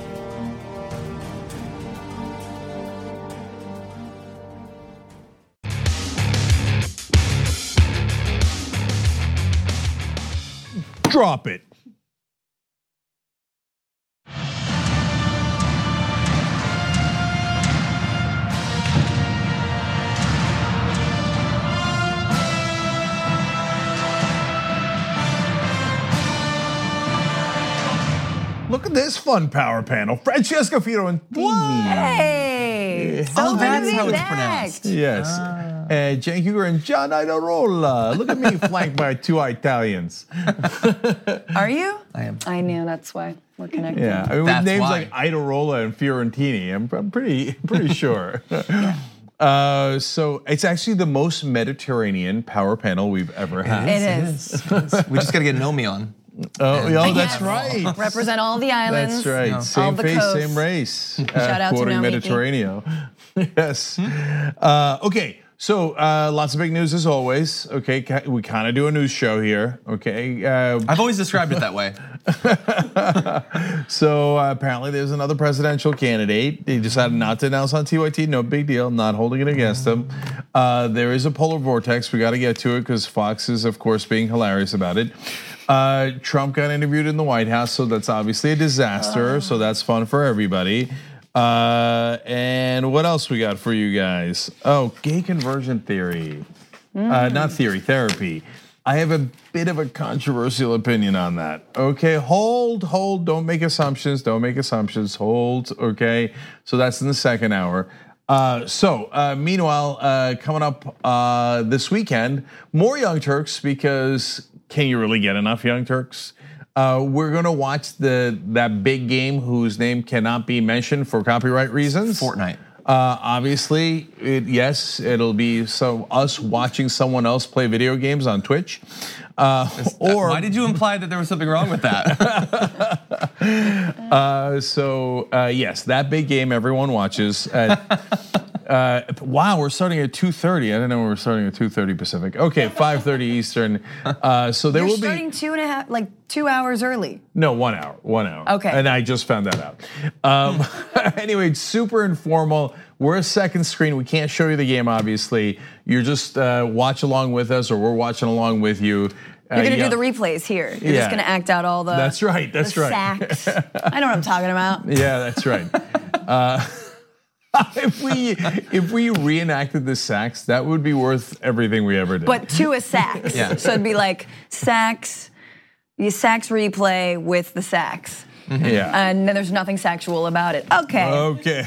Drop it. Look at this fun power panel. Francesca Fiorentini. Hey, so Oh, good that's to be how it's back. pronounced. Yes. Uh, Cenk Uygur and John Idarola. Look at me flanked by two Italians. Are you? I am. I knew, that's why we're connected. Yeah, I mean, with That's names why. like Idarola and Fiorentini, I'm, I'm pretty pretty sure. Uh, so it's actually the most Mediterranean power panel we've ever had. It is. We just got to get Nomi on. Oh, oh, that's Yes. right. Represent all the islands. That's right. all Same the face, coasts. same race. Uh, Shout out to quoting Nomiki. Mediterranean. Yes. Uh, okay. So uh, lots of big news as always. Okay, Ki- we kind of do a news show here. Okay. Uh, I've always described it that way. so uh, apparently there's another presidential candidate. They decided not to announce on T Y T. No big deal. Not holding it against them. Uh, there is a polar vortex. We got to get to it because Fox is, of course, being hilarious about it. Uh, Trump got interviewed in the White House, so that's obviously a disaster. So that's fun for everybody. Uh, and what else we got for you guys? Oh, gay conversion theory. Uh, not theory, therapy. I have a bit of a controversial opinion on that. Okay, hold, hold, don't make assumptions, don't make assumptions, hold, okay? So that's in the second hour. Uh, so, uh, meanwhile, uh, coming up uh, this weekend, more Young Turks because can you really get enough Young Turks? Uh, we're gonna watch the that big game whose name cannot be mentioned for copyright reasons. Fortnite. Uh, obviously, it, yes, it'll be so us watching someone else play video games on Twitch. Uh, or Why did you imply that there was something wrong with that? uh, so uh, yes, that big game everyone watches. At, uh, wow, we're starting at two thirty. I didn't know we were starting at two thirty Pacific. Okay, five thirty Eastern. Uh, so there You're will starting be two and a half, like two hours early. no one hour, one hour. Okay. and I just found that out. Um, anyway, it's super informal. We're a second screen. We can't show you the game, obviously. You're just uh, watch along with us, or we're watching along with you. You're gonna yeah. do the replays here. You're Yeah. just gonna act out all the. That's right, that's the right. Sacks. I know what I'm talking about. Yeah, that's right. uh, if we if we reenacted the sacks, that would be worth everything we ever did. But to a sacks. Yeah. So it'd be like sacks, you sacks replay with the sacks. yeah. And then there's nothing sexual about it. Okay. Okay,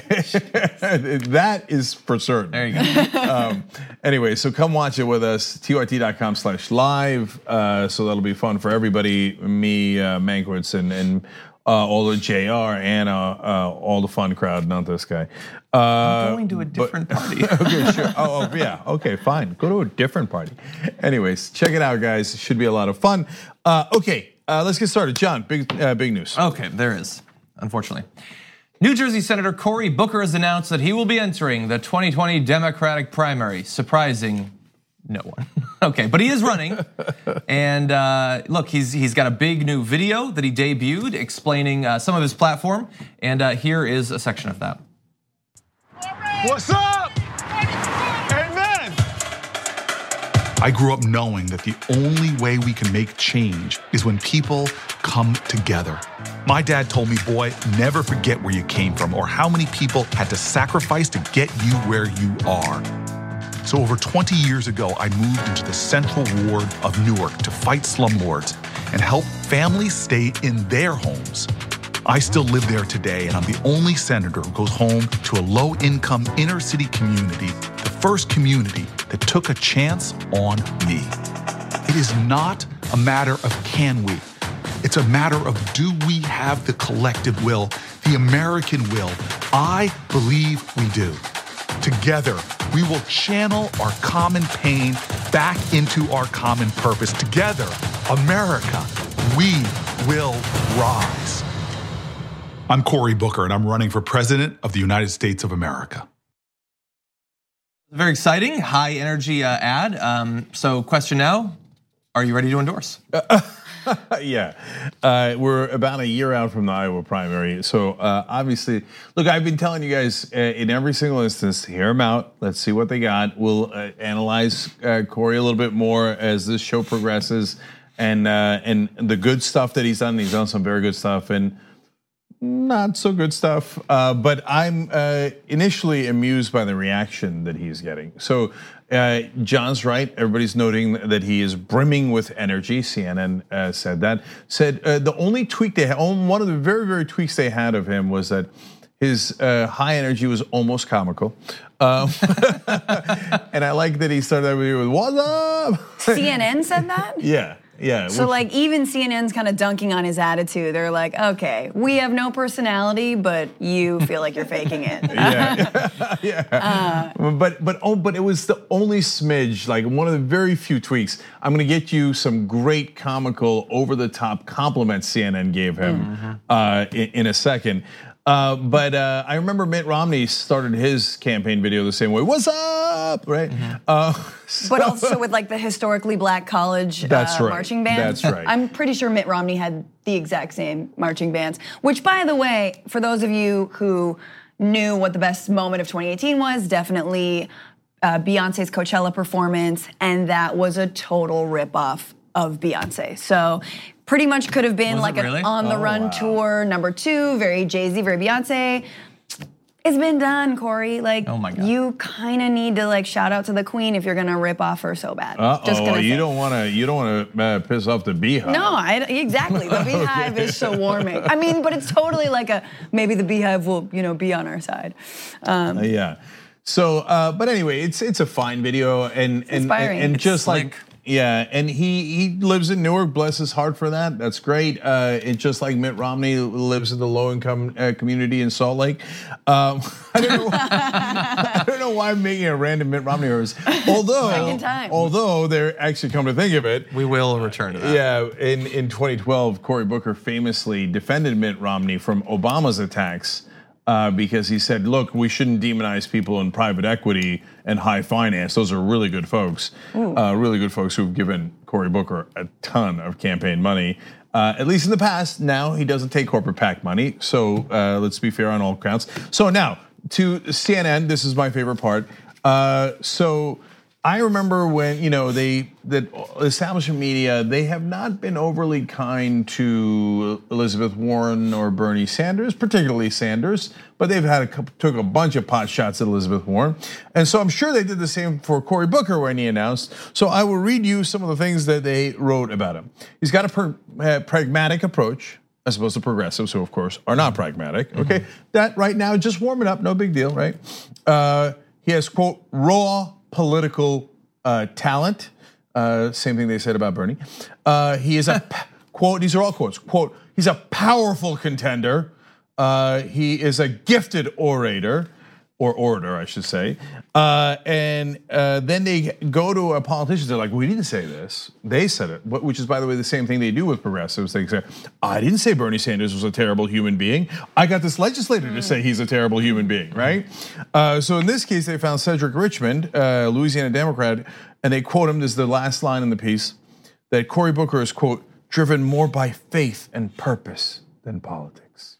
that is for certain. There you go. Um, anyway, so come watch it with us, T Y T dot com slash live. Uh, so that'll be fun for everybody. Me, uh, Mankiewicz, and, and uh, all the J R, Anna, uh, all the fun crowd, not this guy. Uh, I'm going to a different party. Okay, sure. Oh, oh, yeah. Okay, fine. Go to a different party. Anyways, check it out, guys. It should be a lot of fun. Uh, okay, uh, let's get started. John, big uh, big news. Okay, there is, unfortunately. New Jersey Senator Cory Booker has announced that he will be entering the twenty twenty Democratic primary, surprising no one. Okay, but he is running. And uh, look, he's he's got a big new video that he debuted explaining uh, some of his platform. And uh, here is a section of that. What's up? Amen. I grew up knowing that the only way we can make change is when people come together. My dad told me, boy, never forget where you came from or how many people had to sacrifice to get you where you are. So over twenty years ago, I moved into the Central Ward of Newark to fight slumlords and help families stay in their homes. I still live there today, and I'm the only senator who goes home to a low-income inner-city community, the first community that took a chance on me. It is not a matter of can we. It's a matter of do we have the collective will, the American will. I believe we do. Together, we will channel our common pain back into our common purpose. Together, America, we will rise. I'm Cory Booker, and I'm running for president of the United States of America. Very exciting, high energy uh, ad. Um, so question now, are you ready to endorse? Yeah, uh, we're about a year out from the Iowa primary. So uh, obviously, look, I've been telling you guys uh, in every single instance, hear them out. Let's see what they got. We'll uh, analyze uh, Cory a little bit more as this show progresses, and uh, and the good stuff that he's done. He's done some very good stuff, and not so good stuff. Uh, but I'm uh, initially amused by the reaction that he's getting. So uh, John's right. Everybody's noting that he is brimming with energy. C N N uh, said that. Said uh, the only tweak they had, one of the very, very tweaks they had of him was that his uh, high energy was almost comical. Um, and I like that he started that video with, "What's up?" C N N said that? Yeah. Yeah. So like even C N N's kind of dunking on his attitude. They're like, okay, we have no personality, but you feel like you're faking it. yeah. yeah. Uh, but but oh, but it was the only smidge, like one of the very few tweaks. I'm gonna get you some great comical, over the top compliments C N N gave him mm-hmm. uh, in, in a second. Uh, but uh, I remember Mitt Romney started his campaign video the same way. "What's up?" Right? Mm-hmm. Uh, so, but also with like the historically black college that's uh, right. marching band. That's right. I'm pretty sure Mitt Romney had the exact same marching bands. Which, by the way, for those of you who knew what the best moment of twenty eighteen was, definitely uh, Beyonce's Coachella performance, and that was a total ripoff of Beyonce. So pretty much could have been was like really? an on the run oh, wow. tour number two, very Jay-Z, very Beyonce. It's been done, Corey. Like, oh my God. You kind of need to like shout out to the queen if you're gonna rip off her so bad. Uh Just oh, gonna you say. don't want to. You don't want to uh, piss off the beehive. No, I, exactly. The beehive okay. is so warming. I mean, but it's totally like a maybe the beehive will, you know, be on our side. Um, uh, yeah. So, uh, but anyway, it's it's a fine video, and and, inspiring. and and It's just slick. like. Yeah, and he he lives in Newark. Bless his heart for that. That's great. Uh, it's just like Mitt Romney lives in the low-income uh, community in Salt Lake. Um, I don't know. Why, I don't know why I'm making a random Mitt Romney reference. Although, Second time. although they're actually come to think of it, We will return to that. yeah. In in twenty twelve, Cory Booker famously defended Mitt Romney from Obama's attacks. Uh, because he said, look, we shouldn't demonize people in private equity and high finance. Those are really good folks, uh, really good folks who've given Cory Booker a ton of campaign money, uh, at least in the past. Now he doesn't take corporate PAC money, so uh, let's be fair on all counts. So now to C N N, this is my favorite part. Uh, so I remember when, you know, they, the establishment media, they have not been overly kind to Elizabeth Warren or Bernie Sanders, particularly Sanders, but they've had a couple, took a bunch of pot shots at Elizabeth Warren. And so I'm sure they did the same for Cory Booker when he announced. So I will read you some of the things that they wrote about him. He's got a per, uh, pragmatic approach, as opposed to progressives, who of course are not pragmatic, okay? Mm-hmm. That right now, just warming up, no big deal, right? Uh, he has, quote, raw political uh, talent. Uh, same thing they said about Bernie. Uh, he is a, quote, these are all quotes, quote, he's a powerful contender. Uh, he is a gifted orator, or orator, I should say. Uh, and uh, then they go to a politician, they're like, we didn't say this. They said it, which is, by the way, the same thing they do with progressives. They say, I didn't say Bernie Sanders was a terrible human being. I got this legislator to say he's a terrible human being, right? Uh, so in this case, they found Cedric Richmond, a Louisiana Democrat, and they quote him, this is the last line in the piece, that Cory Booker is, quote, driven more by faith and purpose than politics.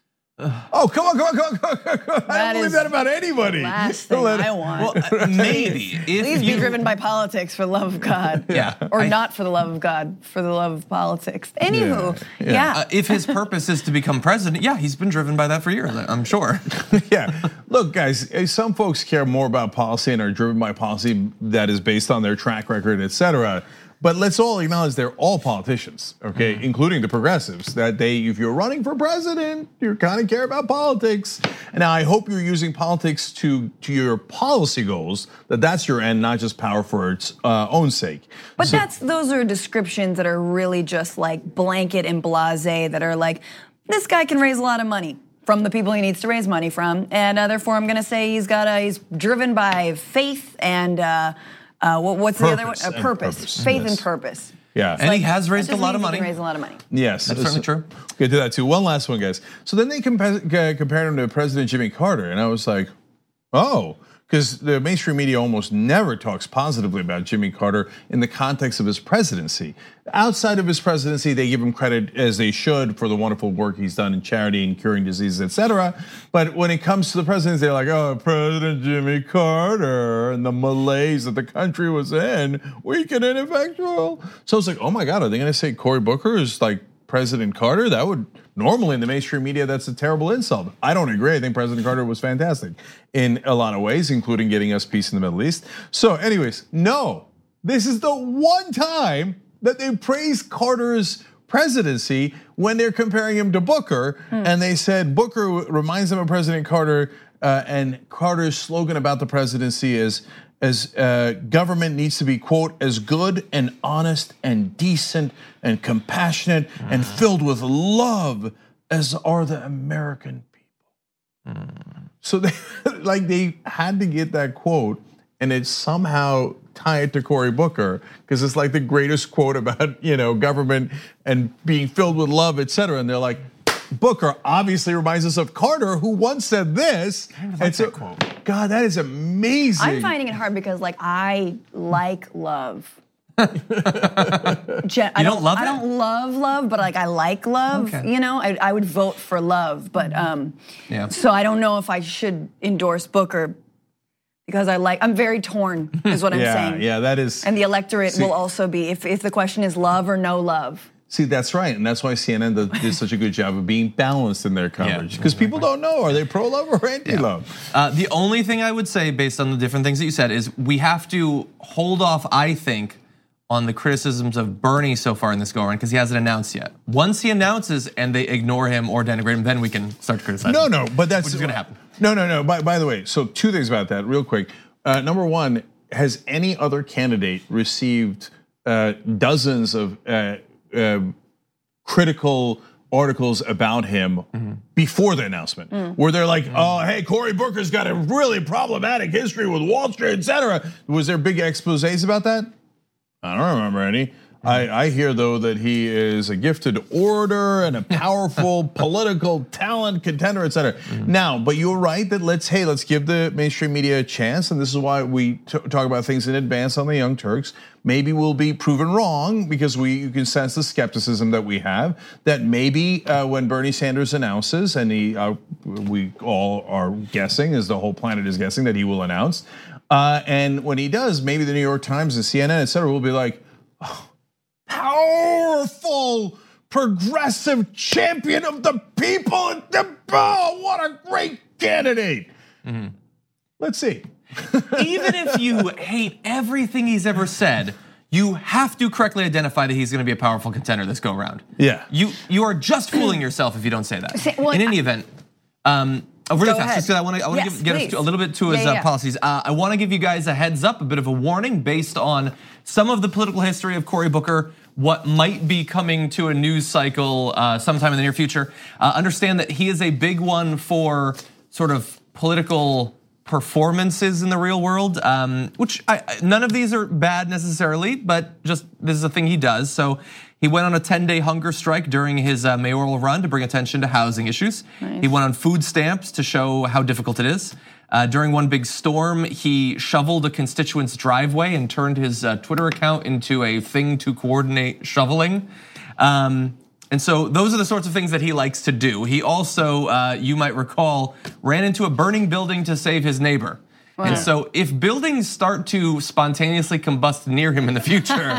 Oh, come on, come on, come on, come on, come on. I don't believe that about anybody. Last thing I want. Well, uh, maybe. If Please you, be driven by politics for the love of God. Yeah. Or I, not for the love of God, for the love of politics. Anywho, yeah. Yeah. yeah. Uh, if his purpose is to become president, yeah, he's been driven by that for years, I'm sure. Yeah, look, guys, some folks care more about policy and are driven by policy that is based on their track record, et cetera. But let's all acknowledge they're all politicians, okay, mm-hmm. including the progressives. That they, if you're running for president, you kind of care about politics. And now I hope you're using politics to to your policy goals. That that's your end, not just power for its uh, own sake. But so, that's those are descriptions that are really just like blanket and blasé. That are like, this guy can raise a lot of money from the people he needs to raise money from, and uh, therefore I'm going to say he's got a he's driven by faith and. Uh, Uh, what, what's purpose the other one? A purpose. purpose, faith yes. and purpose. Yeah, and like, he has raised a lot of He money. can raise a lot of money. Yes, that's certainly true. Good to that too. One last one, guys. So then they compa- compared him to President Jimmy Carter, and I was like, oh. Because the mainstream media almost never talks positively about Jimmy Carter in the context of his presidency. Outside of his presidency, they give him credit, as they should, for the wonderful work he's done in charity and curing diseases, et cetera. But when it comes to the presidency, they're like, oh, President Jimmy Carter and the malaise that the country was in, weak and ineffectual. So it's like, oh my God, are they gonna say Cory Booker is like President Carter, that would normally in the mainstream media, that's a terrible insult. I don't agree. I think President Carter was fantastic in a lot of ways, including getting us peace in the Middle East. So anyways, no, this is the one time that they praised Carter's presidency when they're comparing him to Booker. Hmm. And they said Booker reminds them of President Carter, uh, and Carter's slogan about the presidency is, as uh, government needs to be, quote, as good and honest and decent and compassionate mm. and filled with love as are the American people. Mm. So they, like they had to get that quote and it somehow tie it to Cory Booker because it's like the greatest quote about, you know, government and being filled with love, et cetera. And they're like, Booker obviously reminds us of Carter, who once said this. I like and so, that quote. God, that is amazing. I'm finding it hard because, like, I like love. you I don't, don't love it? I don't love love, but like I like love. Okay. You know, I, I would vote for love, but um, yeah. So I don't know if I should endorse Booker because I like. I'm very torn, is what I'm yeah, saying. Yeah, that is. And the electorate see, will also be if if the question is love or no love. See, that's right, and that's why C N N did such a good job of being balanced in their coverage. Because yeah, people don't know, are they pro-love or anti-love? Yeah. Uh, the only thing I would say, based on the different things that you said, is we have to hold off, I think, on the criticisms of Bernie so far in this go-around, because he hasn't announced yet. Once he announces and they ignore him or denigrate him, then we can start to criticize no, him. No, no, but that's- Which is gonna happen. No, no, no, by, by the way, so two things about that, real quick. Uh, number one, has any other candidate received uh, dozens of uh, uh, critical articles about him mm-hmm. before the announcement, mm. where they're like, mm-hmm. oh, hey, Cory Booker's got a really problematic history with Wall Street, et cetera. Was there big exposés about that? I don't remember any. Mm-hmm. I, I hear, though, that he is a gifted orator and a powerful political talent, contender, et cetera. Mm-hmm. Now, but you're right that let's, hey, let's give the mainstream media a chance. And this is why we t- talk about things in advance on the Young Turks. Maybe we'll be proven wrong because we you can sense the skepticism that we have. That maybe uh, when Bernie Sanders announces, and he, uh, we all are guessing, as the whole planet is guessing, that he will announce. Uh, and when he does, maybe the New York Times and C N N, et cetera, will be like, oh, powerful, progressive champion of the people. Oh, what a great candidate. Mm-hmm. Let's see. Even if you hate everything he's ever said, you have to correctly identify that he's going to be a powerful contender this go around. Yeah. You you are just fooling yourself if you don't say that. Say, well, In any I, event, um, oh, really go fast, ahead. just because I want to I want to yes, get us a little bit to his yeah, yeah. Uh, policies. Uh, I want to give you guys a heads up, a bit of a warning based on some of the political history of Cory Booker, what might be coming to a news cycle uh, sometime in the near future. Uh, understand that he is a big one for sort of political performances in the real world, um, which I, none of these are bad necessarily, but just this is a thing he does. So he went on a ten-day hunger strike during his uh, mayoral run to bring attention to housing issues. Nice. He went on food stamps to show how difficult it is. Uh, during one big storm, he shoveled a constituent's driveway and turned his uh, Twitter account into a thing to coordinate shoveling. Um, And so those are the sorts of things that he likes to do. He also, uh, you might recall, ran into a burning building to save his neighbor. Wow. And so if buildings start to spontaneously combust near him in the future,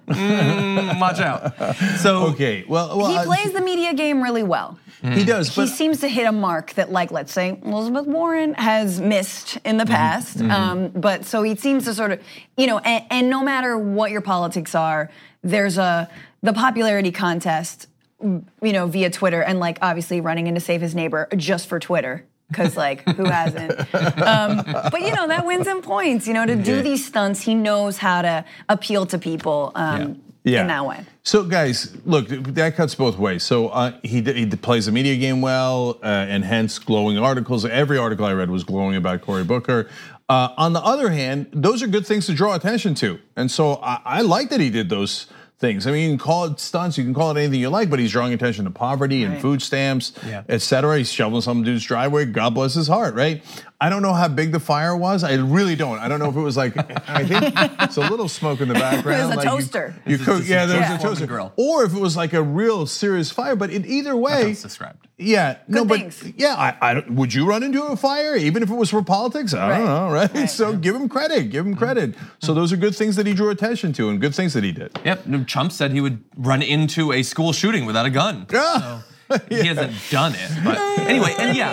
mm, watch out. So okay, well, well he plays the media game really well. He does. He but seems to hit a mark that, like, let's say Elizabeth Warren has missed in the past. Mm-hmm. Um, but so he seems to sort of, you know, and, and no matter what your politics are, there's a the popularity contest, you know, via Twitter, and like obviously running in to save his neighbor just for Twitter. Because like, who hasn't? Um, but you know, that wins him points. You know, to do yeah. these stunts, he knows how to appeal to people um, yeah. Yeah. in that way. So guys, look, that cuts both ways. So uh, he he plays the media game well, uh, and hence glowing articles. Every article I read was glowing about Cory Booker. Uh, on the other hand, those are good things to draw attention to, and so I, I like that he did those things. I mean, you can call it stunts, you can call it anything you like, but he's drawing attention to poverty and right. food stamps, yeah. et cetera. He's shoveling some dude's driveway. God bless his heart, right? I don't know how big the fire was. I really don't. I don't know if it was like, I think it's a little smoke in the background. There's a like toaster. You, you cook, yeah, there was yeah. a toaster. Grill. Or if it was like a real serious fire, but in either way. That's described. Yeah, no, Good but things. yeah, I, I, would you run into a fire even if it was for politics? I Right. don't know, right? Right. So give him credit, give him credit. So those are good things that he drew attention to and good things that he did. Yep, Trump said he would run into a school shooting without a gun. Yeah. He hasn't done it, but anyway, and yeah.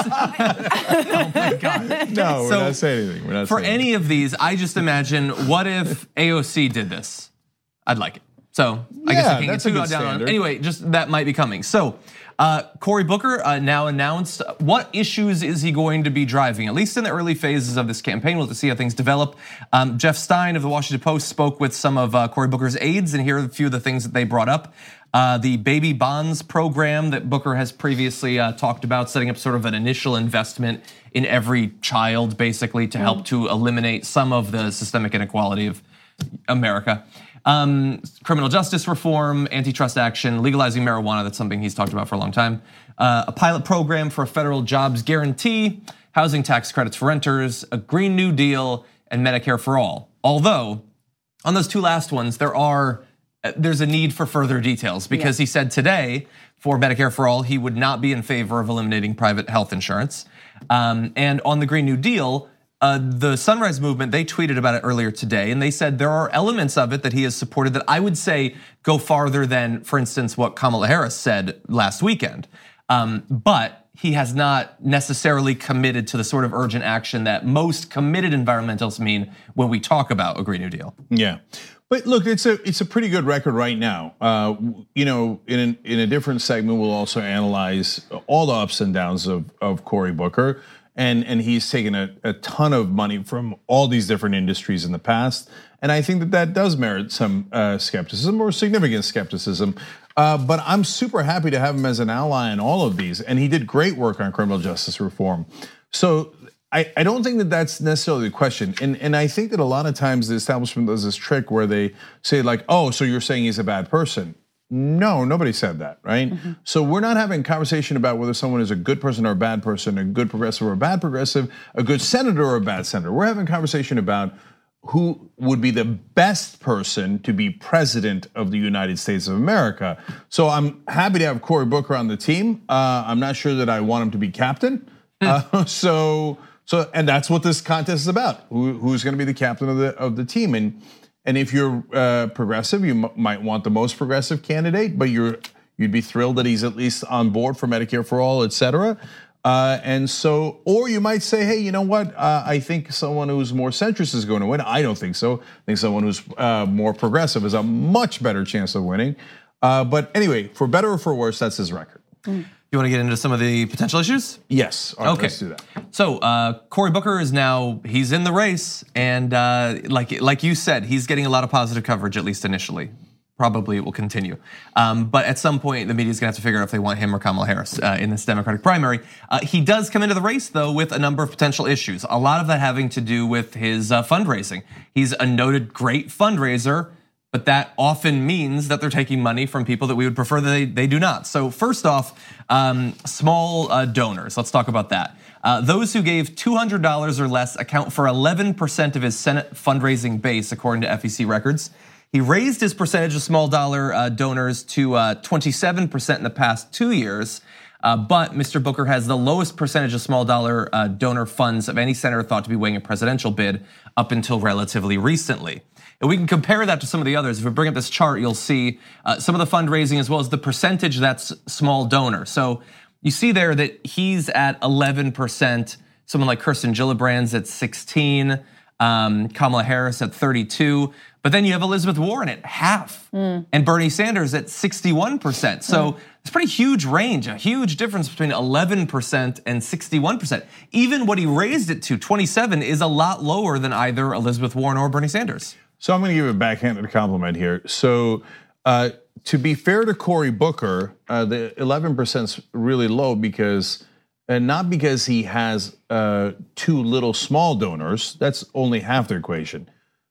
I- Oh my God. No, we're So, not saying anything. We're not For saying any of these, I just imagine, what if A O C did this? I'd like it. So I guess Yeah, I can't get that's a too good down on it. standard. Anyway, just that might be coming. So uh, Cory Booker uh, now announced what issues is he going to be driving, at least in the early phases of this campaign. We'll have to see how things develop. Um, Jeff Stein of the Washington Post spoke with some of uh, Cory Booker's aides, and here are a few of the things that they brought up. Uh, the baby bonds program that Booker has previously uh, talked about, setting up sort of an initial investment in every child, basically, to help to eliminate some of the systemic inequality of America. Um, criminal justice reform, antitrust action, legalizing marijuana, that's something he's talked about for a long time. Uh, a pilot program for a federal jobs guarantee, housing tax credits for renters, a Green New Deal, and Medicare for all. Although, on those two last ones, there are there's a need for further details because yeah. he said today for Medicare for all, he would not be in favor of eliminating private health insurance. Um, and on the Green New Deal, uh, the Sunrise Movement, they tweeted about it earlier today, and they said there are elements of it that he has supported that I would say go farther than, for instance, what Kamala Harris said last weekend. Um, but he has not necessarily committed to the sort of urgent action that most committed environmentalists mean when we talk about a Green New Deal. Yeah. But look, it's a it's a pretty good record right now. Uh, you know, in an, in a different segment, we'll also analyze all the ups and downs of of Cory Booker, and and he's taken a, a ton of money from all these different industries in the past, and I think that that does merit some uh, skepticism or significant skepticism. Uh, but I'm super happy to have him as an ally in all of these, and he did great work on criminal justice reform. So. I, I don't think that that's necessarily the question. And, and I think that a lot of times the establishment does this trick where they say like, oh, so you're saying he's a bad person. No, nobody said that, right? Mm-hmm. So we're not having a conversation about whether someone is a good person or a bad person, a good progressive or a bad progressive, a good senator or a bad senator. We're having a conversation about who would be the best person to be president of the United States of America. So I'm happy to have Cory Booker on the team. Uh, I'm not sure that I want him to be captain. uh, so... So, and that's what this contest is about. Who, who's going to be the captain of the of the team? And and if you're uh, progressive, you m- might want the most progressive candidate, but you're you'd be thrilled that he's at least on board for Medicare for all, et cetera. Uh, and so, or you might say, hey, you know what? Uh, I think someone who's more centrist is going to win. I don't think so. I think someone who's uh, more progressive has a much better chance of winning. Uh, but anyway, for better or for worse, that's his record. Mm. You want to get into some of the potential issues? Yes. All right, okay. Let's do that. So uh, Cory Booker is now, he's in the race. And uh, like, like you said, he's getting a lot of positive coverage, at least initially. Probably it will continue. Um, but at some point, the media's gonna have to figure out if they want him or Kamala Harris uh, in this Democratic primary. Uh, he does come into the race, though, with a number of potential issues. A lot of that having to do with his uh, fundraising. He's a noted great fundraiser, but that often means that they're taking money from people that we would prefer that they, they do not. So first off, um, small uh, donors, let's talk about that. Uh, those who gave two hundred dollars or less account for eleven percent of his Senate fundraising base, according to F E C records. He raised his percentage of small dollar uh, donors to uh, twenty-seven percent in the past two years. Uh, but Mister Booker has the lowest percentage of small dollar uh, donor funds of any senator thought to be weighing a presidential bid up until relatively recently. And we can compare that to some of the others. If we bring up this chart, you'll see uh, some of the fundraising as well as the percentage that's small donor. So you see there that he's at eleven percent. Someone like Kirsten Gillibrand's at sixteen, um, Kamala Harris at thirty-two. But then you have Elizabeth Warren at half, mm. and Bernie Sanders at sixty-one percent. So mm. it's a pretty huge range, a huge difference between eleven percent and sixty-one percent. Even what he raised it to, twenty-seven, is a lot lower than either Elizabeth Warren or Bernie Sanders. So I'm going to give a backhanded compliment here. So uh, to be fair to Cory Booker, uh, the eleven percent is really low because, and not because he has uh, two little small donors. That's only half the equation.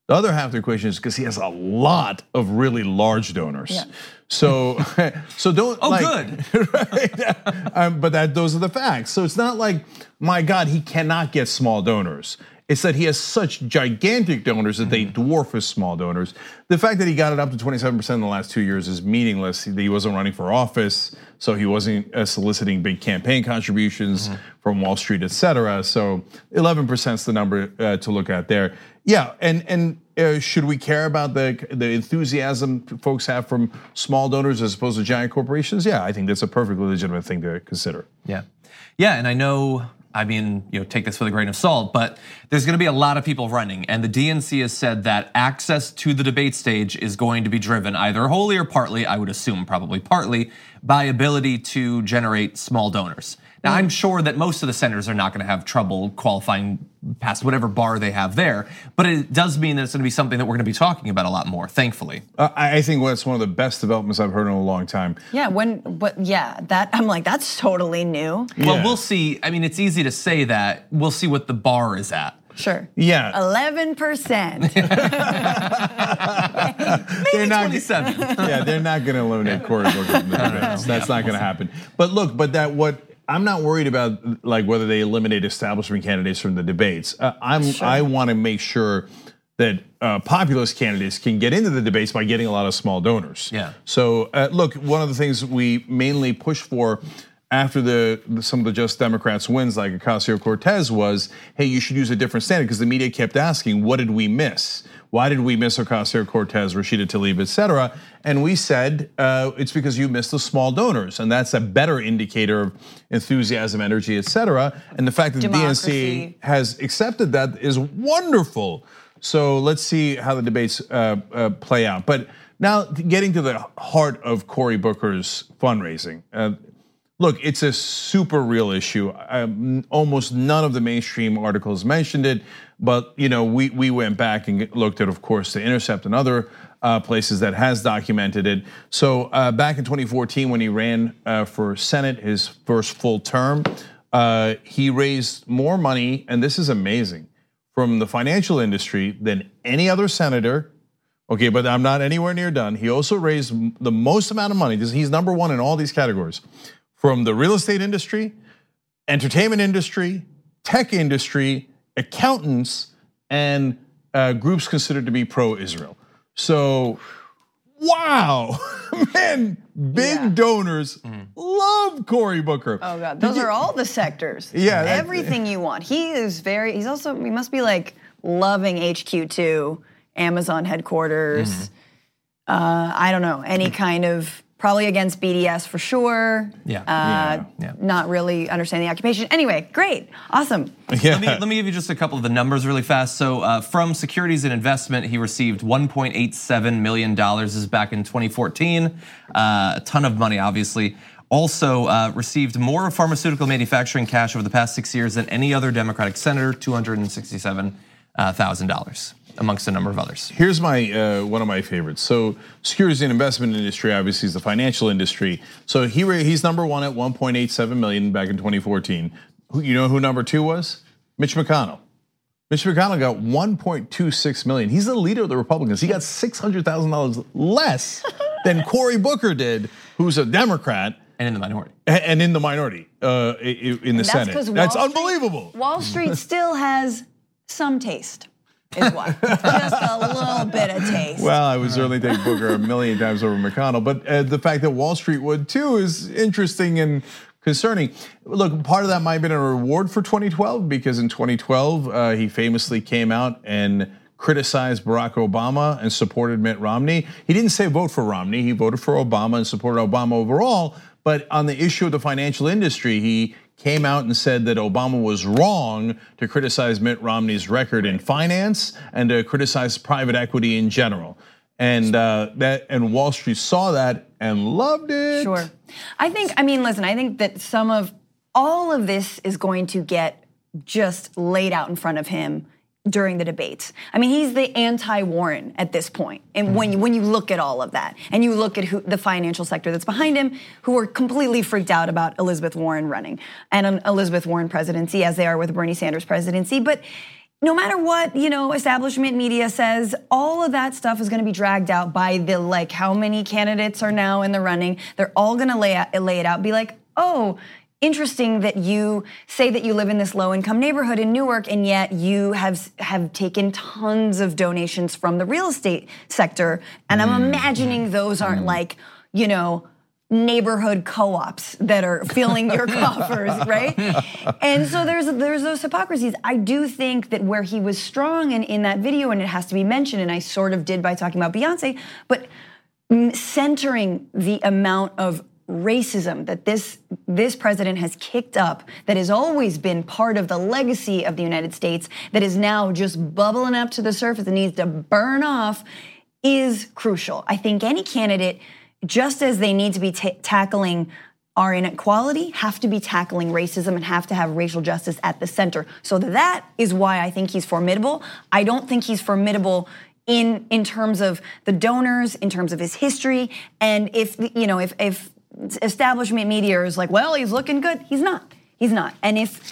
The other half of the equation is because he has a lot of really large donors. Yeah. So, so don't. Oh, like, good. Right? um, but that those are the facts. So it's not like, my God, he cannot get small donors. It's that he has such gigantic donors that they dwarf his small donors. The fact that he got it up to twenty-seven percent in the last two years is meaningless. He wasn't running for office, so he wasn't soliciting big campaign contributions mm-hmm. from Wall Street, et cetera. So eleven percent is the number uh, to look at there. Yeah, and and uh, should we care about the the enthusiasm folks have from small donors as opposed to giant corporations? Yeah, I think that's a perfectly legitimate thing to consider. Yeah, yeah, and I know. I mean, you know, take this with a grain of salt, but there's gonna be a lot of people running, and the D N C has said that access to the debate stage is going to be driven either wholly or partly, I would assume probably partly, by ability to generate small donors. Now, I'm sure that most of the senators are not gonna have trouble qualifying past whatever bar they have there, but it does mean that it's gonna be something that we're gonna be talking about a lot more, thankfully. Uh, I think that's one of the best developments I've heard in a long time. Yeah, when, but yeah, that I'm like, that's totally new. Well, Yeah. we'll see. I mean, it's easy to say that. We'll see what the bar is at. Sure. Yeah. eleven percent. They're not twenty-seven. Yeah, they're not going to eliminate Cory Booker from the debates. That's not going to happen. But look, but that what I'm not worried about, like whether they eliminate establishment candidates from the debates. Uh, I'm sure. I want to make sure that uh, populist candidates can get into the debates by getting a lot of small donors. Yeah. So uh, look, one of the things we mainly push for after the some of the Just Democrats wins, like Ocasio-Cortez, was, hey, you should use a different standard, because the media kept asking, what did we miss? Why did we miss Ocasio-Cortez, Rashida Tlaib, et cetera? And we said, uh, it's because you missed the small donors, and that's a better indicator of enthusiasm, energy, et cetera. And the fact that Democracy. the D N C has accepted that is wonderful. So let's see how the debates uh, uh, play out. But now getting to the heart of Cory Booker's fundraising. Uh, Look, it's a super real issue. Um, almost none of the mainstream articles mentioned it, but you know, we we went back and looked at, of course, The Intercept and other uh, places that has documented it. So uh, back in twenty fourteen, when he ran uh, for Senate, his first full term, uh, he raised more money, and this is amazing, from the financial industry than any other senator. Okay, but I'm not anywhere near done. He also raised the most amount of money. He's number one in all these categories. From the real estate industry, entertainment industry, tech industry, accountants, and uh, groups considered to be pro-Israel. So, wow, man, big yeah. donors mm. love Cory Booker. Oh God, those are all the sectors. Yeah, everything you want. He is very. He's also. He must be like loving H Q two, Amazon headquarters. Mm. Uh, I don't know, any kind of. Probably against B D S for sure. Yeah. Uh, yeah, yeah. Not really understanding the occupation. Anyway, great, awesome. Yeah. Let me, let me give you just a couple of the numbers really fast. So uh, from Securities and Investment, he received one point eight seven million dollars. This is back in twenty fourteen. Uh, a ton of money, obviously. Also uh, received more pharmaceutical manufacturing cash over the past six years than any other Democratic senator, two hundred sixty-seven thousand dollars. Amongst a number of others. Here's my uh, one of my favorites. So, securities and investment industry obviously is the financial industry. So he he's number one at one point eight seven million back in twenty fourteen. Who, you know who number two was? Mitch McConnell. Mitch McConnell got one point two six million. He's the leader of the Republicans. He got six hundred thousand dollars less than Cory Booker did, who's a Democrat. And in the minority. And in the minority uh, in the That's Senate. That's Wall unbelievable. Street, Wall Street still has some taste. Is what? Just a little bit of taste. Well, I would certainly take Booker a million times over McConnell, but uh, the fact that Wall Street would too is interesting and concerning. Look, part of that might have been a reward for twenty twelve, because in twenty twelve, uh, he famously came out and criticized Barack Obama and supported Mitt Romney. He didn't say vote for Romney, he voted for Obama and supported Obama overall, but on the issue of the financial industry, he came out and said that Obama was wrong to criticize Mitt Romney's record in finance and to criticize private equity in general. And uh, that and Wall Street saw that and loved it. Sure. I think, I mean, listen, I think that some of, all of this is going to get just laid out in front of him during the debates. I mean, he's the anti-Warren at this point. And when you, when you look at all of that, and you look at who, the financial sector that's behind him, who are completely freaked out about Elizabeth Warren running and an Elizabeth Warren presidency, as they are with Bernie Sanders presidency. But no matter what, you know, establishment media says, all of that stuff is going to be dragged out by the, like, how many candidates are now in the running. They're all going to lay out, lay it out, be like, oh, interesting that you say that you live in this low-income neighborhood in Newark, and yet you have have taken tons of donations from the real estate sector. And I'm imagining those aren't like, you know, neighborhood co-ops that are filling your coffers, right? And so there's there's those hypocrisies. I do think that where he was strong and in that video, and it has to be mentioned, and I sort of did by talking about Beyonce, but centering the amount of racism that this this president has kicked up, that has always been part of the legacy of the United States, that is now just bubbling up to the surface and needs to burn off, is crucial. I think any candidate, just as they need to be t- tackling our inequality, have to be tackling racism and have to have racial justice at the center. So that is why I think he's formidable. I don't think he's formidable in in terms of the donors, in terms of his history, and if you know if if establishment media is like, well, he's looking good. He's not. He's not. And if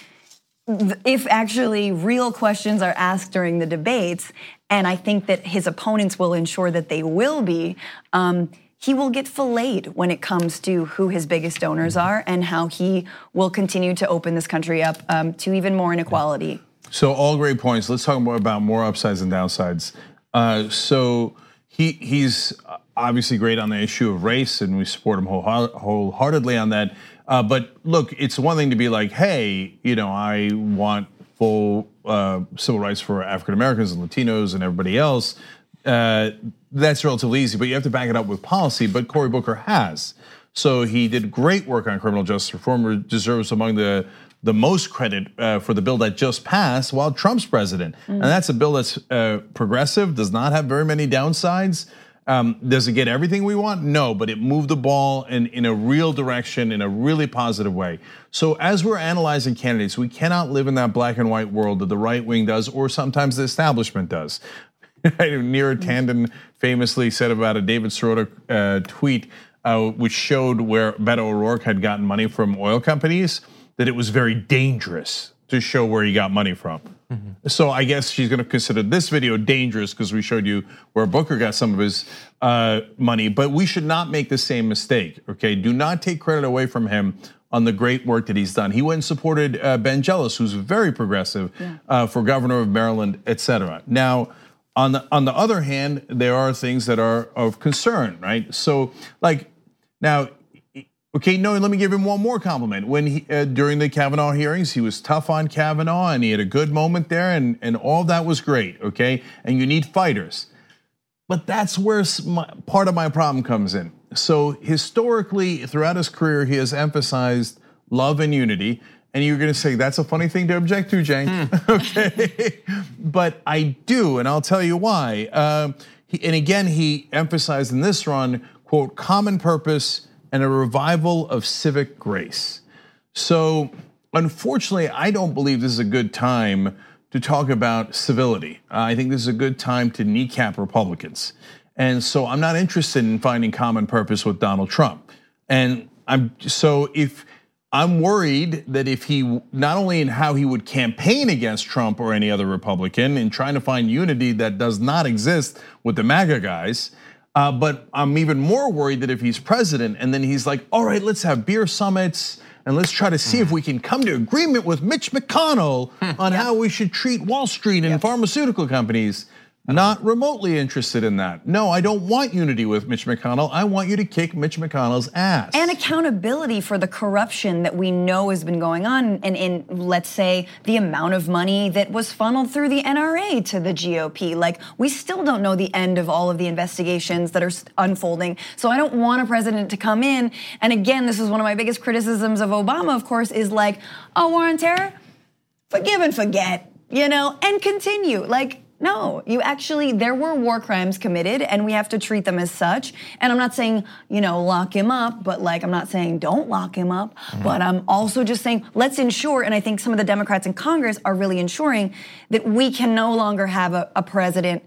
if actually real questions are asked during the debates, and I think that his opponents will ensure that they will be, um, he will get filleted when it comes to who his biggest donors are and how he will continue to open this country up um, to even more inequality. So all great points. Let's talk more about more upsides and downsides. Uh, so he he's obviously great on the issue of race, and we support him wholeheartedly on that. Uh, but look, it's one thing to be like, hey, you know, I want full uh, civil rights for African Americans and Latinos and everybody else. Uh, that's relatively easy, but you have to back it up with policy. But Cory Booker has. So he did great work on criminal justice reform, deserves among the the most credit uh, for the bill that just passed while Trump's president. Mm. And that's a bill that's uh, progressive, does not have very many downsides. Um, does it get everything we want? No, but it moved the ball in, in a real direction, in a really positive way. So as we're analyzing candidates, we cannot live in that black and white world that the right wing does, or sometimes the establishment does. Neera Tanden famously said about a David Sirota uh, tweet, uh, which showed where Beto O'Rourke had gotten money from oil companies, that it was very dangerous to show where he got money from. Mm-hmm. So I guess she's gonna consider this video dangerous because we showed you where Booker got some of his uh, money, but we should not make the same mistake, okay? Do not take credit away from him on the great work that he's done. He went and supported uh, Ben Jealous, who's very progressive, yeah. uh, for governor of Maryland, et cetera. Now, on the, on the other hand, there are things that are of concern, right? So like now, okay, no, let me give him one more compliment. When he, uh, during the Kavanaugh hearings, he was tough on Kavanaugh and he had a good moment there, and, and all that was great, okay? And you need fighters. But that's where my, part of my problem comes in. So historically, throughout his career, he has emphasized love and unity. And you're gonna say, that's a funny thing to object to, Cenk, mm. okay? But I do, and I'll tell you why. Uh, he, and again, he emphasized in this run, quote, common purpose and a revival of civic grace. So unfortunately, I don't believe this is a good time to talk about civility. I think this is a good time to kneecap Republicans. And so I'm not interested in finding common purpose with Donald Trump. And I'm so if I'm worried that if he, not only in how he would campaign against Trump or any other Republican in trying to find unity that does not exist with the MAGA guys, Uh, but I'm even more worried that if he's president and then he's like, all right, let's have beer summits and let's try to see if we can come to agreement with Mitch McConnell on yep. how we should treat Wall Street and yep. pharmaceutical companies. Not remotely interested in that. No, I don't want unity with Mitch McConnell. I want you to kick Mitch McConnell's ass. And accountability for the corruption that we know has been going on, and in, let's say, the amount of money that was funneled through the N R A to the G O P. Like, we still don't know the end of all of the investigations that are unfolding. So I don't want a president to come in, and again, this is one of my biggest criticisms of Obama, of course, is like, oh, war on terror? Forgive and forget, you know, and continue. Like, no, you actually, there were war crimes committed and we have to treat them as such. And I'm not saying, you know, lock him up, but like, I'm not saying don't lock him up, mm-hmm. but I'm also just saying, let's ensure, and I think some of the Democrats in Congress are really ensuring that we can no longer have a, a president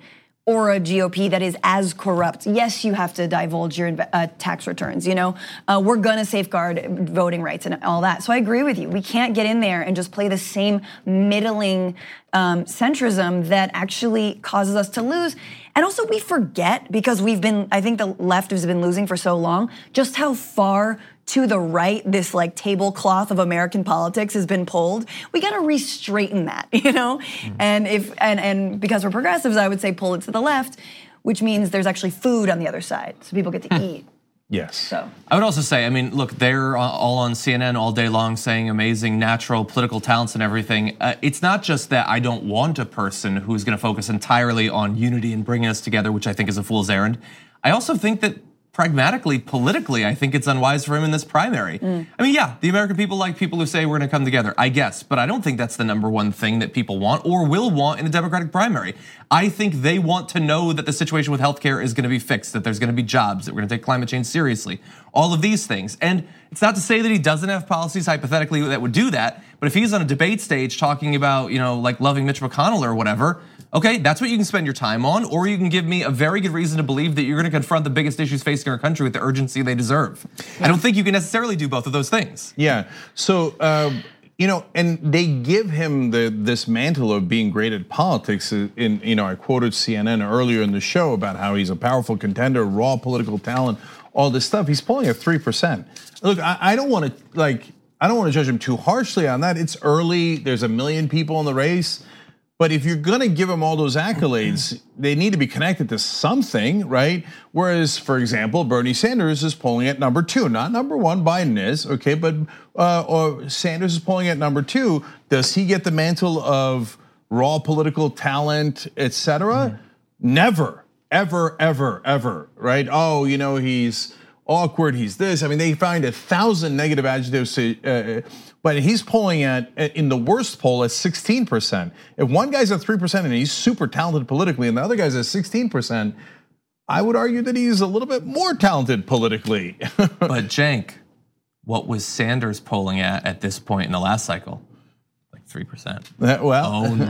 or a G O P that is as corrupt. Yes, you have to divulge your uh, tax returns, you know? Uh, we're gonna safeguard voting rights and all that. So I agree with you. We can't get in there and just play the same middling um, centrism that actually causes us to lose. And also we forget, because we've been, I think the left has been losing for so long, just how far to the right this like tablecloth of American politics has been pulled. We gotta re-straighten that, you know? Mm-hmm. And if and, and because we're progressives, I would say pull it to the left, which means there's actually food on the other side, so people get to eat. Yes. So I would also say, I mean, look, they're all on C N N all day long saying amazing natural political talents and everything. Uh, it's not just that I don't want a person who's gonna focus entirely on unity and bringing us together, which I think is a fool's errand. I also think that pragmatically, politically, I think it's unwise for him in this primary. Mm. I mean, yeah, the American people like people who say we're gonna come together, I guess, but I don't think that's the number one thing that people want or will want in a Democratic primary. I think they want to know that the situation with healthcare is gonna be fixed, that there's gonna be jobs, that we're gonna take climate change seriously, all of these things. And it's not to say that he doesn't have policies hypothetically that would do that, but if he's on a debate stage talking about, you know, like loving Mitch McConnell or whatever, okay, that's what you can spend your time on, or you can give me a very good reason to believe that you're gonna confront the biggest issues facing our country with the urgency they deserve. Yeah. I don't think you can necessarily do both of those things. Yeah, so, um, you know, and they give him the this mantle of being great at politics. In, you know, I quoted C N N earlier in the show about how he's a powerful contender, raw political talent, all this stuff. He's polling at three percent. Look, I, I don't wanna, like, I don't wanna judge him too harshly on that. It's early, there's a million people in the race. But if you're gonna give him all those accolades, they need to be connected to something, right? Whereas, for example, Bernie Sanders is polling at number two, not number one, Biden is, okay, but uh, or Sanders is polling at number two. Does he get the mantle of raw political talent, et cetera? Mm. Never, ever, ever, ever, right? Oh, you know, he's awkward, he's this. I mean, they find a thousand negative adjectives to, uh, but he's polling at, in the worst poll, at sixteen percent. If one guy's at three percent and he's super talented politically and the other guy's at sixteen percent, I would argue that he's a little bit more talented politically. But Cenk, what was Sanders polling at at this point in the last cycle? Like three percent. Well, oh no.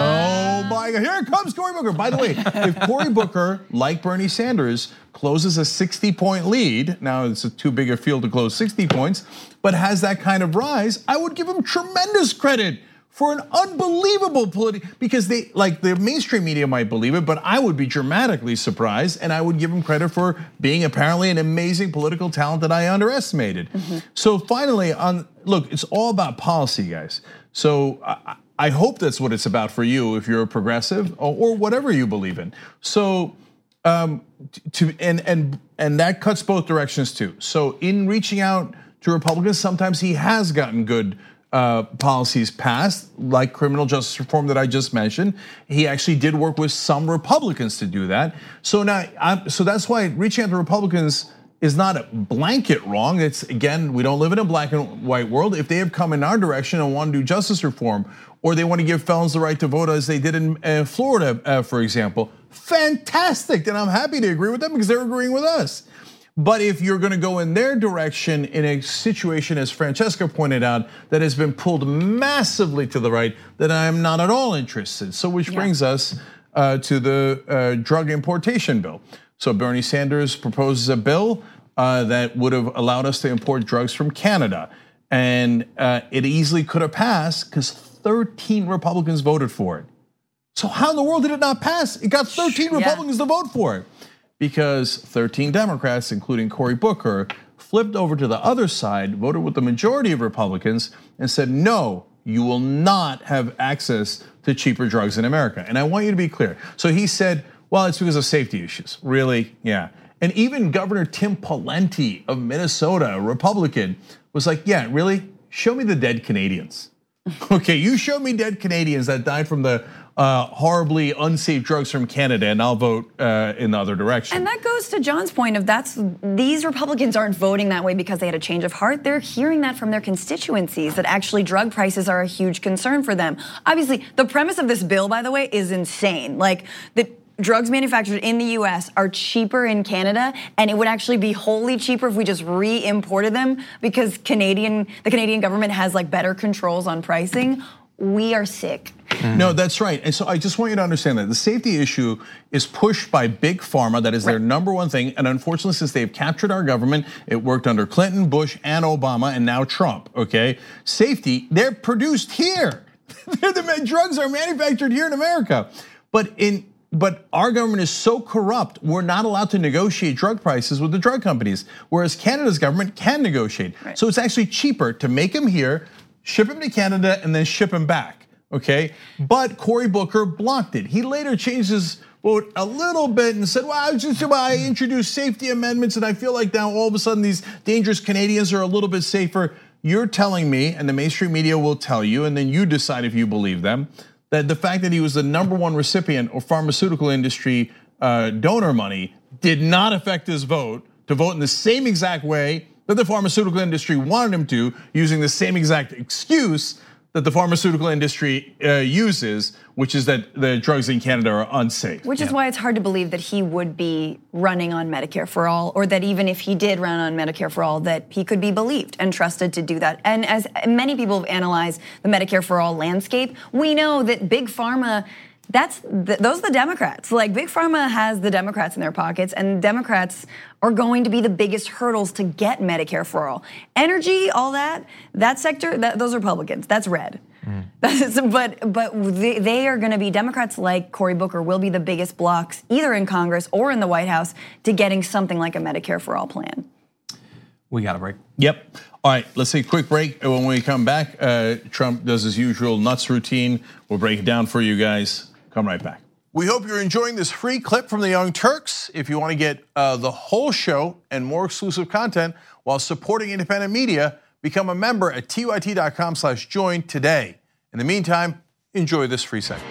Oh my God, here comes Cory Booker. By the way, if Cory Booker, like Bernie Sanders, closes a sixty point lead, now it's a too big a field to close sixty points, but has that kind of rise, I would give him tremendous credit for an unbelievable political, because they, like the mainstream media might believe it, but I would be dramatically surprised, and I would give him credit for being apparently an amazing political talent that I underestimated. Mm-hmm. So finally, on look, it's all about policy, guys. So I, I hope that's what it's about for you if you're a progressive or, or whatever you believe in. So um, to and and and that cuts both directions too. So in reaching out to Republicans, sometimes he has gotten good uh, policies passed, like criminal justice reform that I just mentioned. He actually did work with some Republicans to do that. So now, I'm, so that's why reaching out to Republicans is not a blanket wrong. It's, again, we don't live in a black and white world. If they have come in our direction and want to do justice reform, or they want to give felons the right to vote as they did in Florida, for example, fantastic. And I'm happy to agree with them because they're agreeing with us. But if you're gonna go in their direction in a situation, as Francesca pointed out, that has been pulled massively to the right, then I'm not at all interested. So which yeah. brings us uh, to the uh, drug importation bill. So Bernie Sanders proposes a bill uh, that would have allowed us to import drugs from Canada. And uh, it easily could have passed because thirteen Republicans voted for it. So how in the world did it not pass? It got thirteen yeah. Republicans to vote for it. Because thirteen Democrats, including Cory Booker, flipped over to the other side, voted with the majority of Republicans, and said, no, you will not have access to cheaper drugs in America. And I want you to be clear. So he said, well, it's because of safety issues. Really? Yeah. And even Governor Tim Pawlenty of Minnesota, a Republican, was like, yeah, really? Show me the dead Canadians. Okay, you show me dead Canadians that died from the Uh, horribly unsafe drugs from Canada, and I'll vote uh, in the other direction. And that goes to John's point of that's these Republicans aren't voting that way because they had a change of heart. They're hearing that from their constituencies that actually drug prices are a huge concern for them. Obviously, the premise of this bill, by the way, is insane. Like the drugs manufactured in the U S are cheaper in Canada, and it would actually be wholly cheaper if we just re-imported them because Canadian the Canadian government has like better controls on pricing. we are sick. No, that's right. And so I just want you to understand that the safety issue is pushed by Big Pharma. That is their number one thing. And unfortunately, since they've captured our government, it worked under Clinton, Bush, and Obama, and now Trump, okay? Safety, they're produced here. They're the drugs are manufactured here in America. But in But our government is so corrupt, we're not allowed to negotiate drug prices with the drug companies, whereas Canada's government can negotiate. Right. So it's actually cheaper to make them here, ship them to Canada, and then ship them back. Okay, but Cory Booker blocked it. He later changed his vote a little bit and said, well, I just I introduced safety amendments and I feel like now all of a sudden these dangerous Canadians are a little bit safer. You're telling me, and the mainstream media will tell you, and then you decide if you believe them, that the fact that he was the number one recipient of pharmaceutical industry donor money did not affect his vote to vote in the same exact way that the pharmaceutical industry wanted him to, using the same exact excuse that the pharmaceutical industry uh, uses, which is that the drugs in Canada are unsafe. Which is yeah. why it's hard to believe that he would be running on Medicare for All, or that even if he did run on Medicare for All, that he could be believed and trusted to do that. And as many people have analyzed the Medicare for All landscape, we know that Big Pharma, that's the, those are the Democrats. Like Big Pharma has the Democrats in their pockets, and Democrats are going to be the biggest hurdles to get Medicare for All. Energy, all that, that sector, that, those are Republicans. That's red. Mm. That's, but but they, they are going to be, Democrats like Cory Booker will be the biggest blocks either in Congress or in the White House to getting something like a Medicare for All plan. We got a break. Yep. All right, let's take a quick break. When we come back, uh, Trump does his usual nuts routine. We'll break it down for you guys. Come right back. We hope you're enjoying this free clip from the Young Turks. If you want to get uh, the whole show and more exclusive content while supporting independent media, become a member at T Y T dot com slash join today. In the meantime, enjoy this free segment.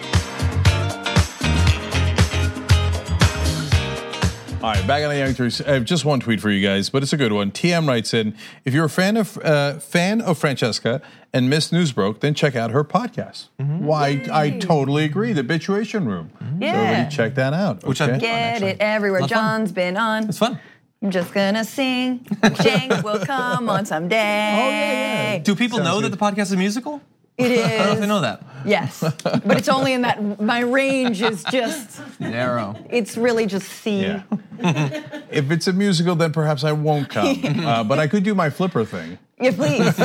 All right, back on the Young Turks. I have just one tweet for you guys, but it's a good one. T M writes in, if you're a fan of uh, fan of Francesca and Miss Newsbroke, then check out her podcast. Mm-hmm. Why, Yay. I totally agree. The Bituation Room. Mm-hmm. Yeah. So everybody check that out. Which okay? I've Get it everywhere. John's been on. It's fun. I'm just gonna sing. Jenks will come on someday. Oh, yeah, yeah. Do people Sounds know good. that the podcast is musical? It is. I don't know if they know that. Yes, but it's only in that, my range is just narrow. It's really just C. Yeah. If it's a musical, then perhaps I won't come. Uh, but I could do my flipper thing. Yeah, please.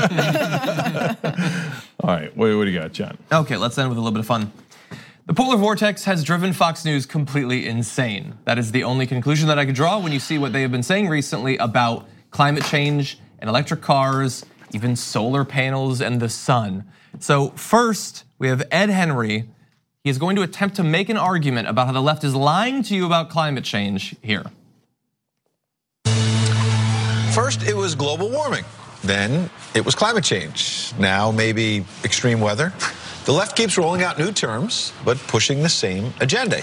All right, what, what do you got, John? Okay, let's end with a little bit of fun. The polar vortex has driven Fox News completely insane. That is the only conclusion that I could draw when you see what they have been saying recently about climate change and electric cars, even solar panels and the sun. So first, we have Ed Henry. He is going to attempt to make an argument about how the left is lying to you about climate change here. First, it was global warming. Then it was climate change. Now maybe extreme weather. The left keeps rolling out new terms, but pushing the same agenda.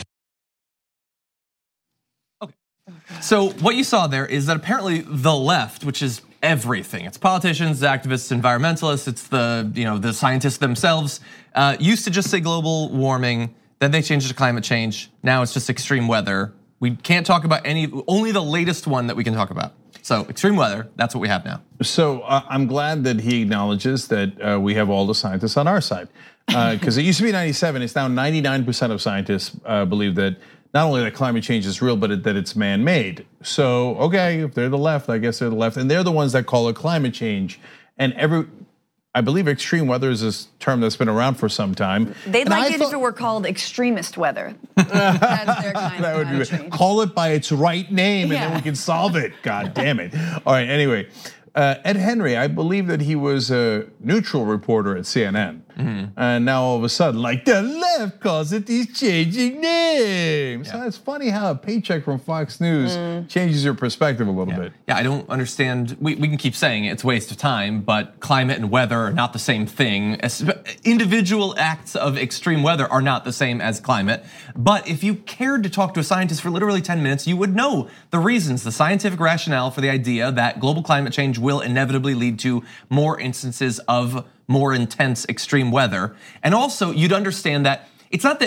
Okay. So what you saw there is that apparently the left, which is everything, it's politicians, activists, environmentalists, it's the you know the scientists themselves, uh, used to just say global warming, then they changed it to climate change. Now it's just extreme weather. We can't talk about any, only the latest one that we can talk about. So extreme weather, that's what we have now. So uh, I'm glad that he acknowledges that uh, we have all the scientists on our side. Because uh, it used to be ninety-seven, it's now ninety-nine percent of scientists uh, believe that not only that climate change is real, but it, that it's man-made. So, okay, if they're the left, I guess they're the left. And they're the ones that call it climate change. And every, I believe extreme weather is a term that's been around for some time. They'd and like I it thought, if it were called extremist weather. That's their kind that of would be change. Call it by its right name and Yeah. then we can solve it. God damn it. All right, anyway. Uh, Ed Henry, I believe that he was a neutral reporter at C N N. Mm-hmm. And now all of a sudden, like the left calls it these changing names. Yeah. So it's funny how a paycheck from Fox News mm. changes your perspective a little yeah. bit. Yeah, I don't understand. We, we can keep saying it's a waste of time, but climate and weather are not the same thing. Individual acts of extreme weather are not the same as climate. But if you cared to talk to a scientist for literally ten minutes, you would know the reasons, the scientific rationale for the idea that global climate change will inevitably lead to more instances of more intense extreme weather. And also, you'd understand that it's not that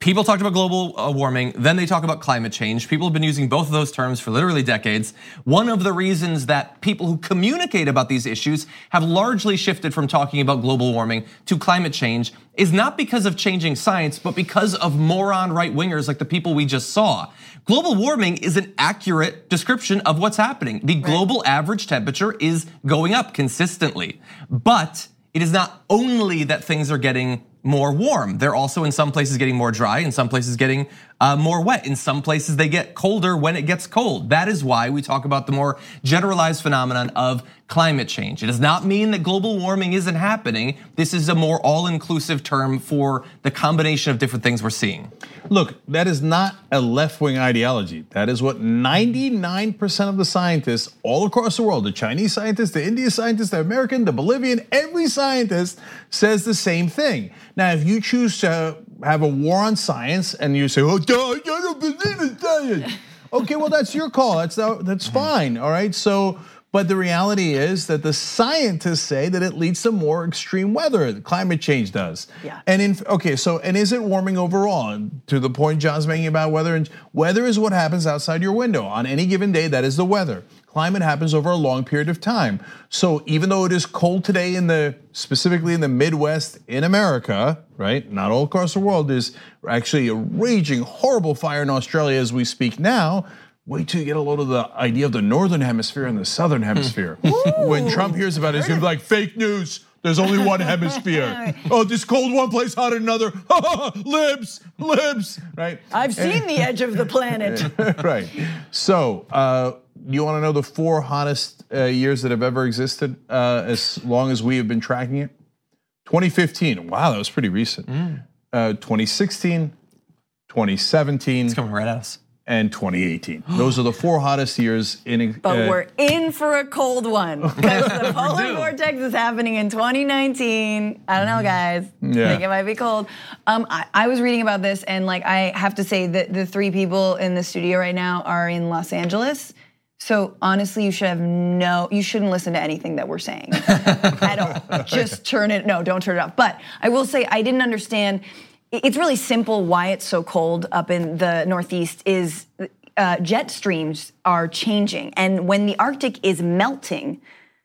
People talked about global warming, then they talk about climate change. People have been using both of those terms for literally decades. One of the reasons that people who communicate about these issues have largely shifted from talking about global warming to climate change is not because of changing science, but because of moron right-wingers like the people we just saw. Global warming is an accurate description of what's happening. The global average temperature is going up consistently, but it is not only that things are getting more warm. They're also in some places getting more dry, in some places getting uh, more wet. In some places they get colder when it gets cold. That is why we talk about the more generalized phenomenon of climate change. It does not mean that global warming isn't happening. This is a more all-inclusive term for the combination of different things we're seeing. Look, that is not a left-wing ideology. That is what ninety-nine percent of the scientists all across the world, the Chinese scientists, the Indian scientists, the American, the Bolivian, every scientist says the same thing. Now, if you choose to have a war on science and you say, oh, I don't believe in science. Okay, well, that's your call. That's that's fine, all right? So, but the reality is that the scientists say that it leads to more extreme weather. Climate change does. Yeah. And in okay, so and is it warming overall? And to the point John's making about weather, and weather is what happens outside your window on any given day. That is the weather. Climate happens over a long period of time. So even though it is cold today in the specifically in the Midwest in America, right? Not all across the world. There's actually a raging horrible fire in Australia as we speak now. Wait till you get a load of the idea of the northern hemisphere and the southern hemisphere. When Trump hears about it, he's gonna be like, fake news. There's only one hemisphere. Oh, this cold one place, hot another. libs, libs, right? I've seen the edge of the planet. Right. So, uh, you want to know the four hottest uh, years that have ever existed, uh, as long as we have been tracking it? twenty fifteen. Wow, that was pretty recent. Mm. Uh, twenty sixteen, twenty seventeen. It's coming right at us. And twenty eighteen. Those are the four hottest years in. But uh, we're in for a cold one because the polar vortex is happening in twenty nineteen. I don't know, guys. Yeah. I think it might be cold. Um, I, I was reading about this, and like I have to say that the three people in the studio right now are in Los Angeles. So honestly, you should have no, you shouldn't listen to anything that we're saying at all. Just turn it, no, don't turn it off. But I will say, I didn't understand. It's really simple why it's so cold up in the Northeast is uh, jet streams are changing. And when the Arctic is melting,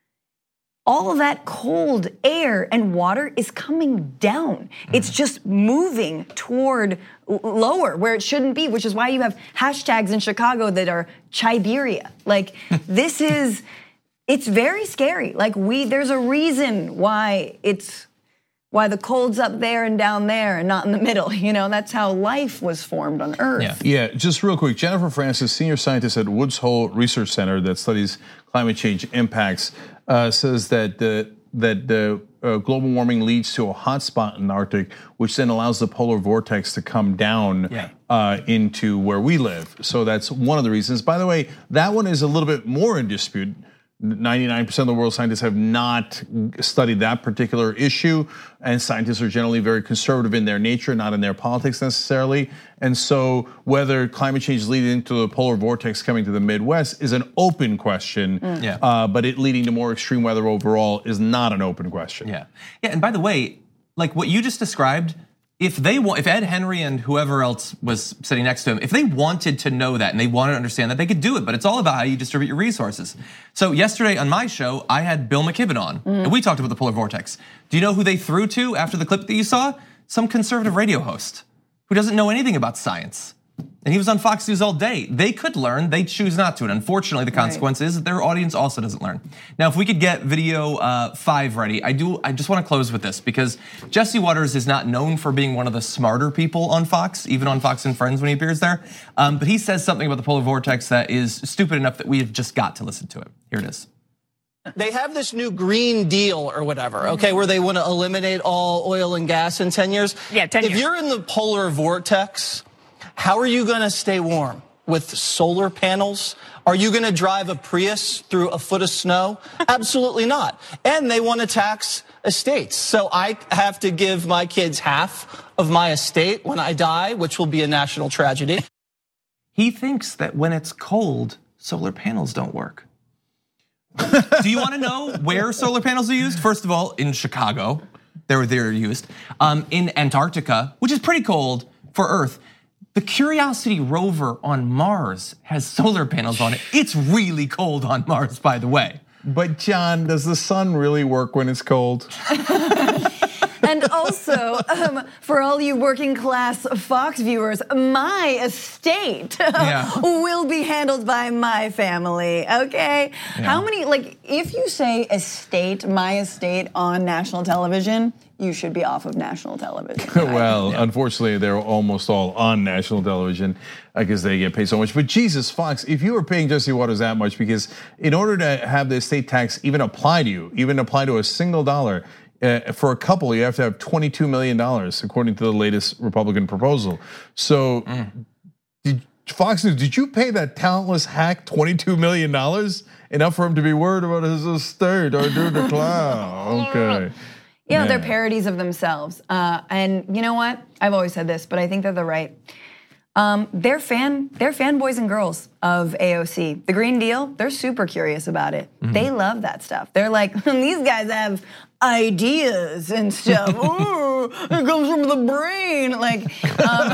all of that cold air and water is coming down. It's just moving toward lower where it shouldn't be, which is why you have hashtags in Chicago that are Chiberia. Like this is, it's very scary. Like we, there's a reason why it's, why the cold's up there and down there and not in the middle. You know, that's how life was formed on Earth. Yeah, yeah. Just real quick, Jennifer Francis, senior scientist at Woods Hole Research Center that studies climate change impacts, uh, says that the that the uh, global warming leads to a hot spot in the Arctic, which then allows the polar vortex to come down yeah. uh, into where we live. So that's one of the reasons. By the way, that one is a little bit more in dispute. ninety-nine percent of the world scientists have not studied that particular issue, and scientists are generally very conservative in their nature, not in their politics necessarily. And so whether climate change is leading to the polar vortex coming to the Midwest is an open question, mm. yeah. uh, but it leading to more extreme weather overall is not an open question. Yeah, yeah. And by the way, like what you just described, if they want, if Ed Henry and whoever else was sitting next to him, if they wanted to know that and they wanted to understand that, they could do it. But it's all about how you distribute your resources. So yesterday on my show, I had Bill McKibben on, mm. and we talked about the polar vortex. Do you know who they threw to after the clip that you saw? Some conservative radio host who doesn't know anything about science. And he was on Fox News all day. They could learn, they choose not to. And unfortunately, the consequence right. is that their audience also doesn't learn. Now, if we could get video uh, five ready, I do. I just want to close with this because Jesse Waters is not known for being one of the smarter people on Fox, even on Fox and Friends when he appears there. Um, but he says something about the polar vortex that is stupid enough that we have just got to listen to it. Here it is. They have this new Green Deal or whatever, okay, where they want to eliminate all oil and gas in ten years. Yeah, ten years. If you're in the polar vortex, how are you going to stay warm? With solar panels? Are you going to drive a Prius through a foot of snow? Absolutely not. And they want to tax estates. So I have to give my kids half of my estate when I die, which will be a national tragedy. He thinks that when it's cold, solar panels don't work. Do you want to know where solar panels are used? First of all, in Chicago, they're they're used. Um, in Antarctica, which is pretty cold, for Earth. The Curiosity rover on Mars has solar panels on it. It's really cold on Mars, by the way. But John, does the sun really work when it's cold? And also, um, for all you working class Fox viewers, my estate Yeah. will be handled by my family, okay? Yeah. How many, like, if you say estate, my estate on national television, you should be off of national television. Well, unfortunately, they're almost all on national television because they get paid so much. But Jesus, Fox, if you were paying Jesse Waters that much, because in order to have the estate tax even apply to you, even apply to a single dollar, Uh, for a couple, you have to have twenty-two million dollars, according to the latest Republican proposal. So, mm. did, Fox News, did you pay that talentless hack twenty-two million dollars? Enough for him to be worried about his estate or do the clown? Okay. You know, they're parodies of themselves. Uh, and you know what? I've always said this, but I think they're the right. Um, they're fan, they're fanboys and girls of A O C. The Green Deal, they're super curious about it. Mm-hmm. They love that stuff. They're like, these guys have ideas and stuff. Ooh, it comes from the brain. Like, um,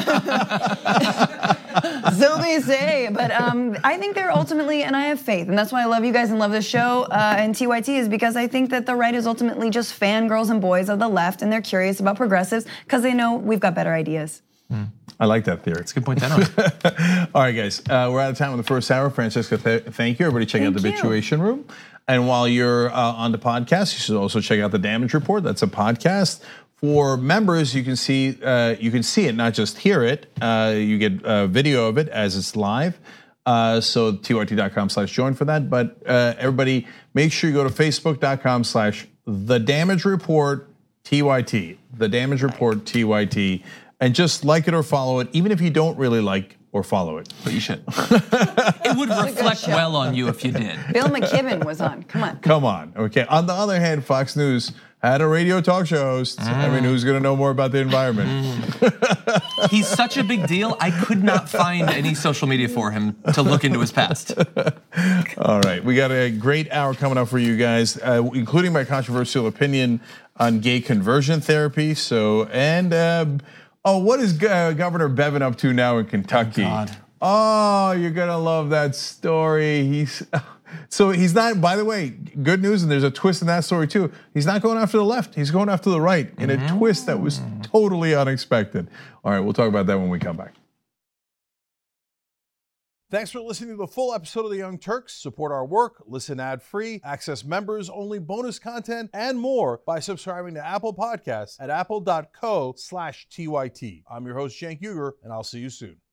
so they say. But um, I think they're ultimately, and I have faith, and that's why I love you guys and love this show uh, and T Y T, is because I think that the right is ultimately just fangirls and boys of the left, and they're curious about progressives because they know we've got better ideas. Mm. I like that theory. It's a good point, Dano. All right, guys, uh, we're out of time with the first hour. Francesca, th- thank you. Everybody check thank out the you. Bituation Room. And while you're uh, on the podcast, you should also check out the Damage Report. That's a podcast. For members, you can see uh, you can see it, not just hear it. Uh, you get a video of it as it's live. Uh, so T Y T dot com slash join for that. But uh, everybody, make sure you go to Facebook dot com slash The Damage Report T Y T. The Damage Report T Y T. And just like it or follow it, even if you don't really like or follow it. But you should. It would reflect well on you if you did. Bill McKibben was on. Come on. Come on. Okay. On the other hand, Fox News had a radio talk show host. Mm. I mean, who's going to know more about the environment? Mm. He's such a big deal. I could not find any social media for him to look into his past. All right. We got a great hour coming up for you guys, uh, including my controversial opinion on gay conversion therapy. So, and, uh, oh, what is uh, Governor Bevin up to now in Kentucky? Oh, God. Oh, you're gonna love that story. He's so he's not. By the way, good news, and there's a twist in that story too. He's not going after the left. He's going after the right in a mm-hmm. twist that was totally unexpected. All right, we'll talk about that when we come back. Thanks for listening to the full episode of The Young Turks. Support our work, listen ad-free, access members-only bonus content, and more by subscribing to Apple Podcasts at apple dot co slash T Y T. I'm your host, Cenk Uygur, and I'll see you soon.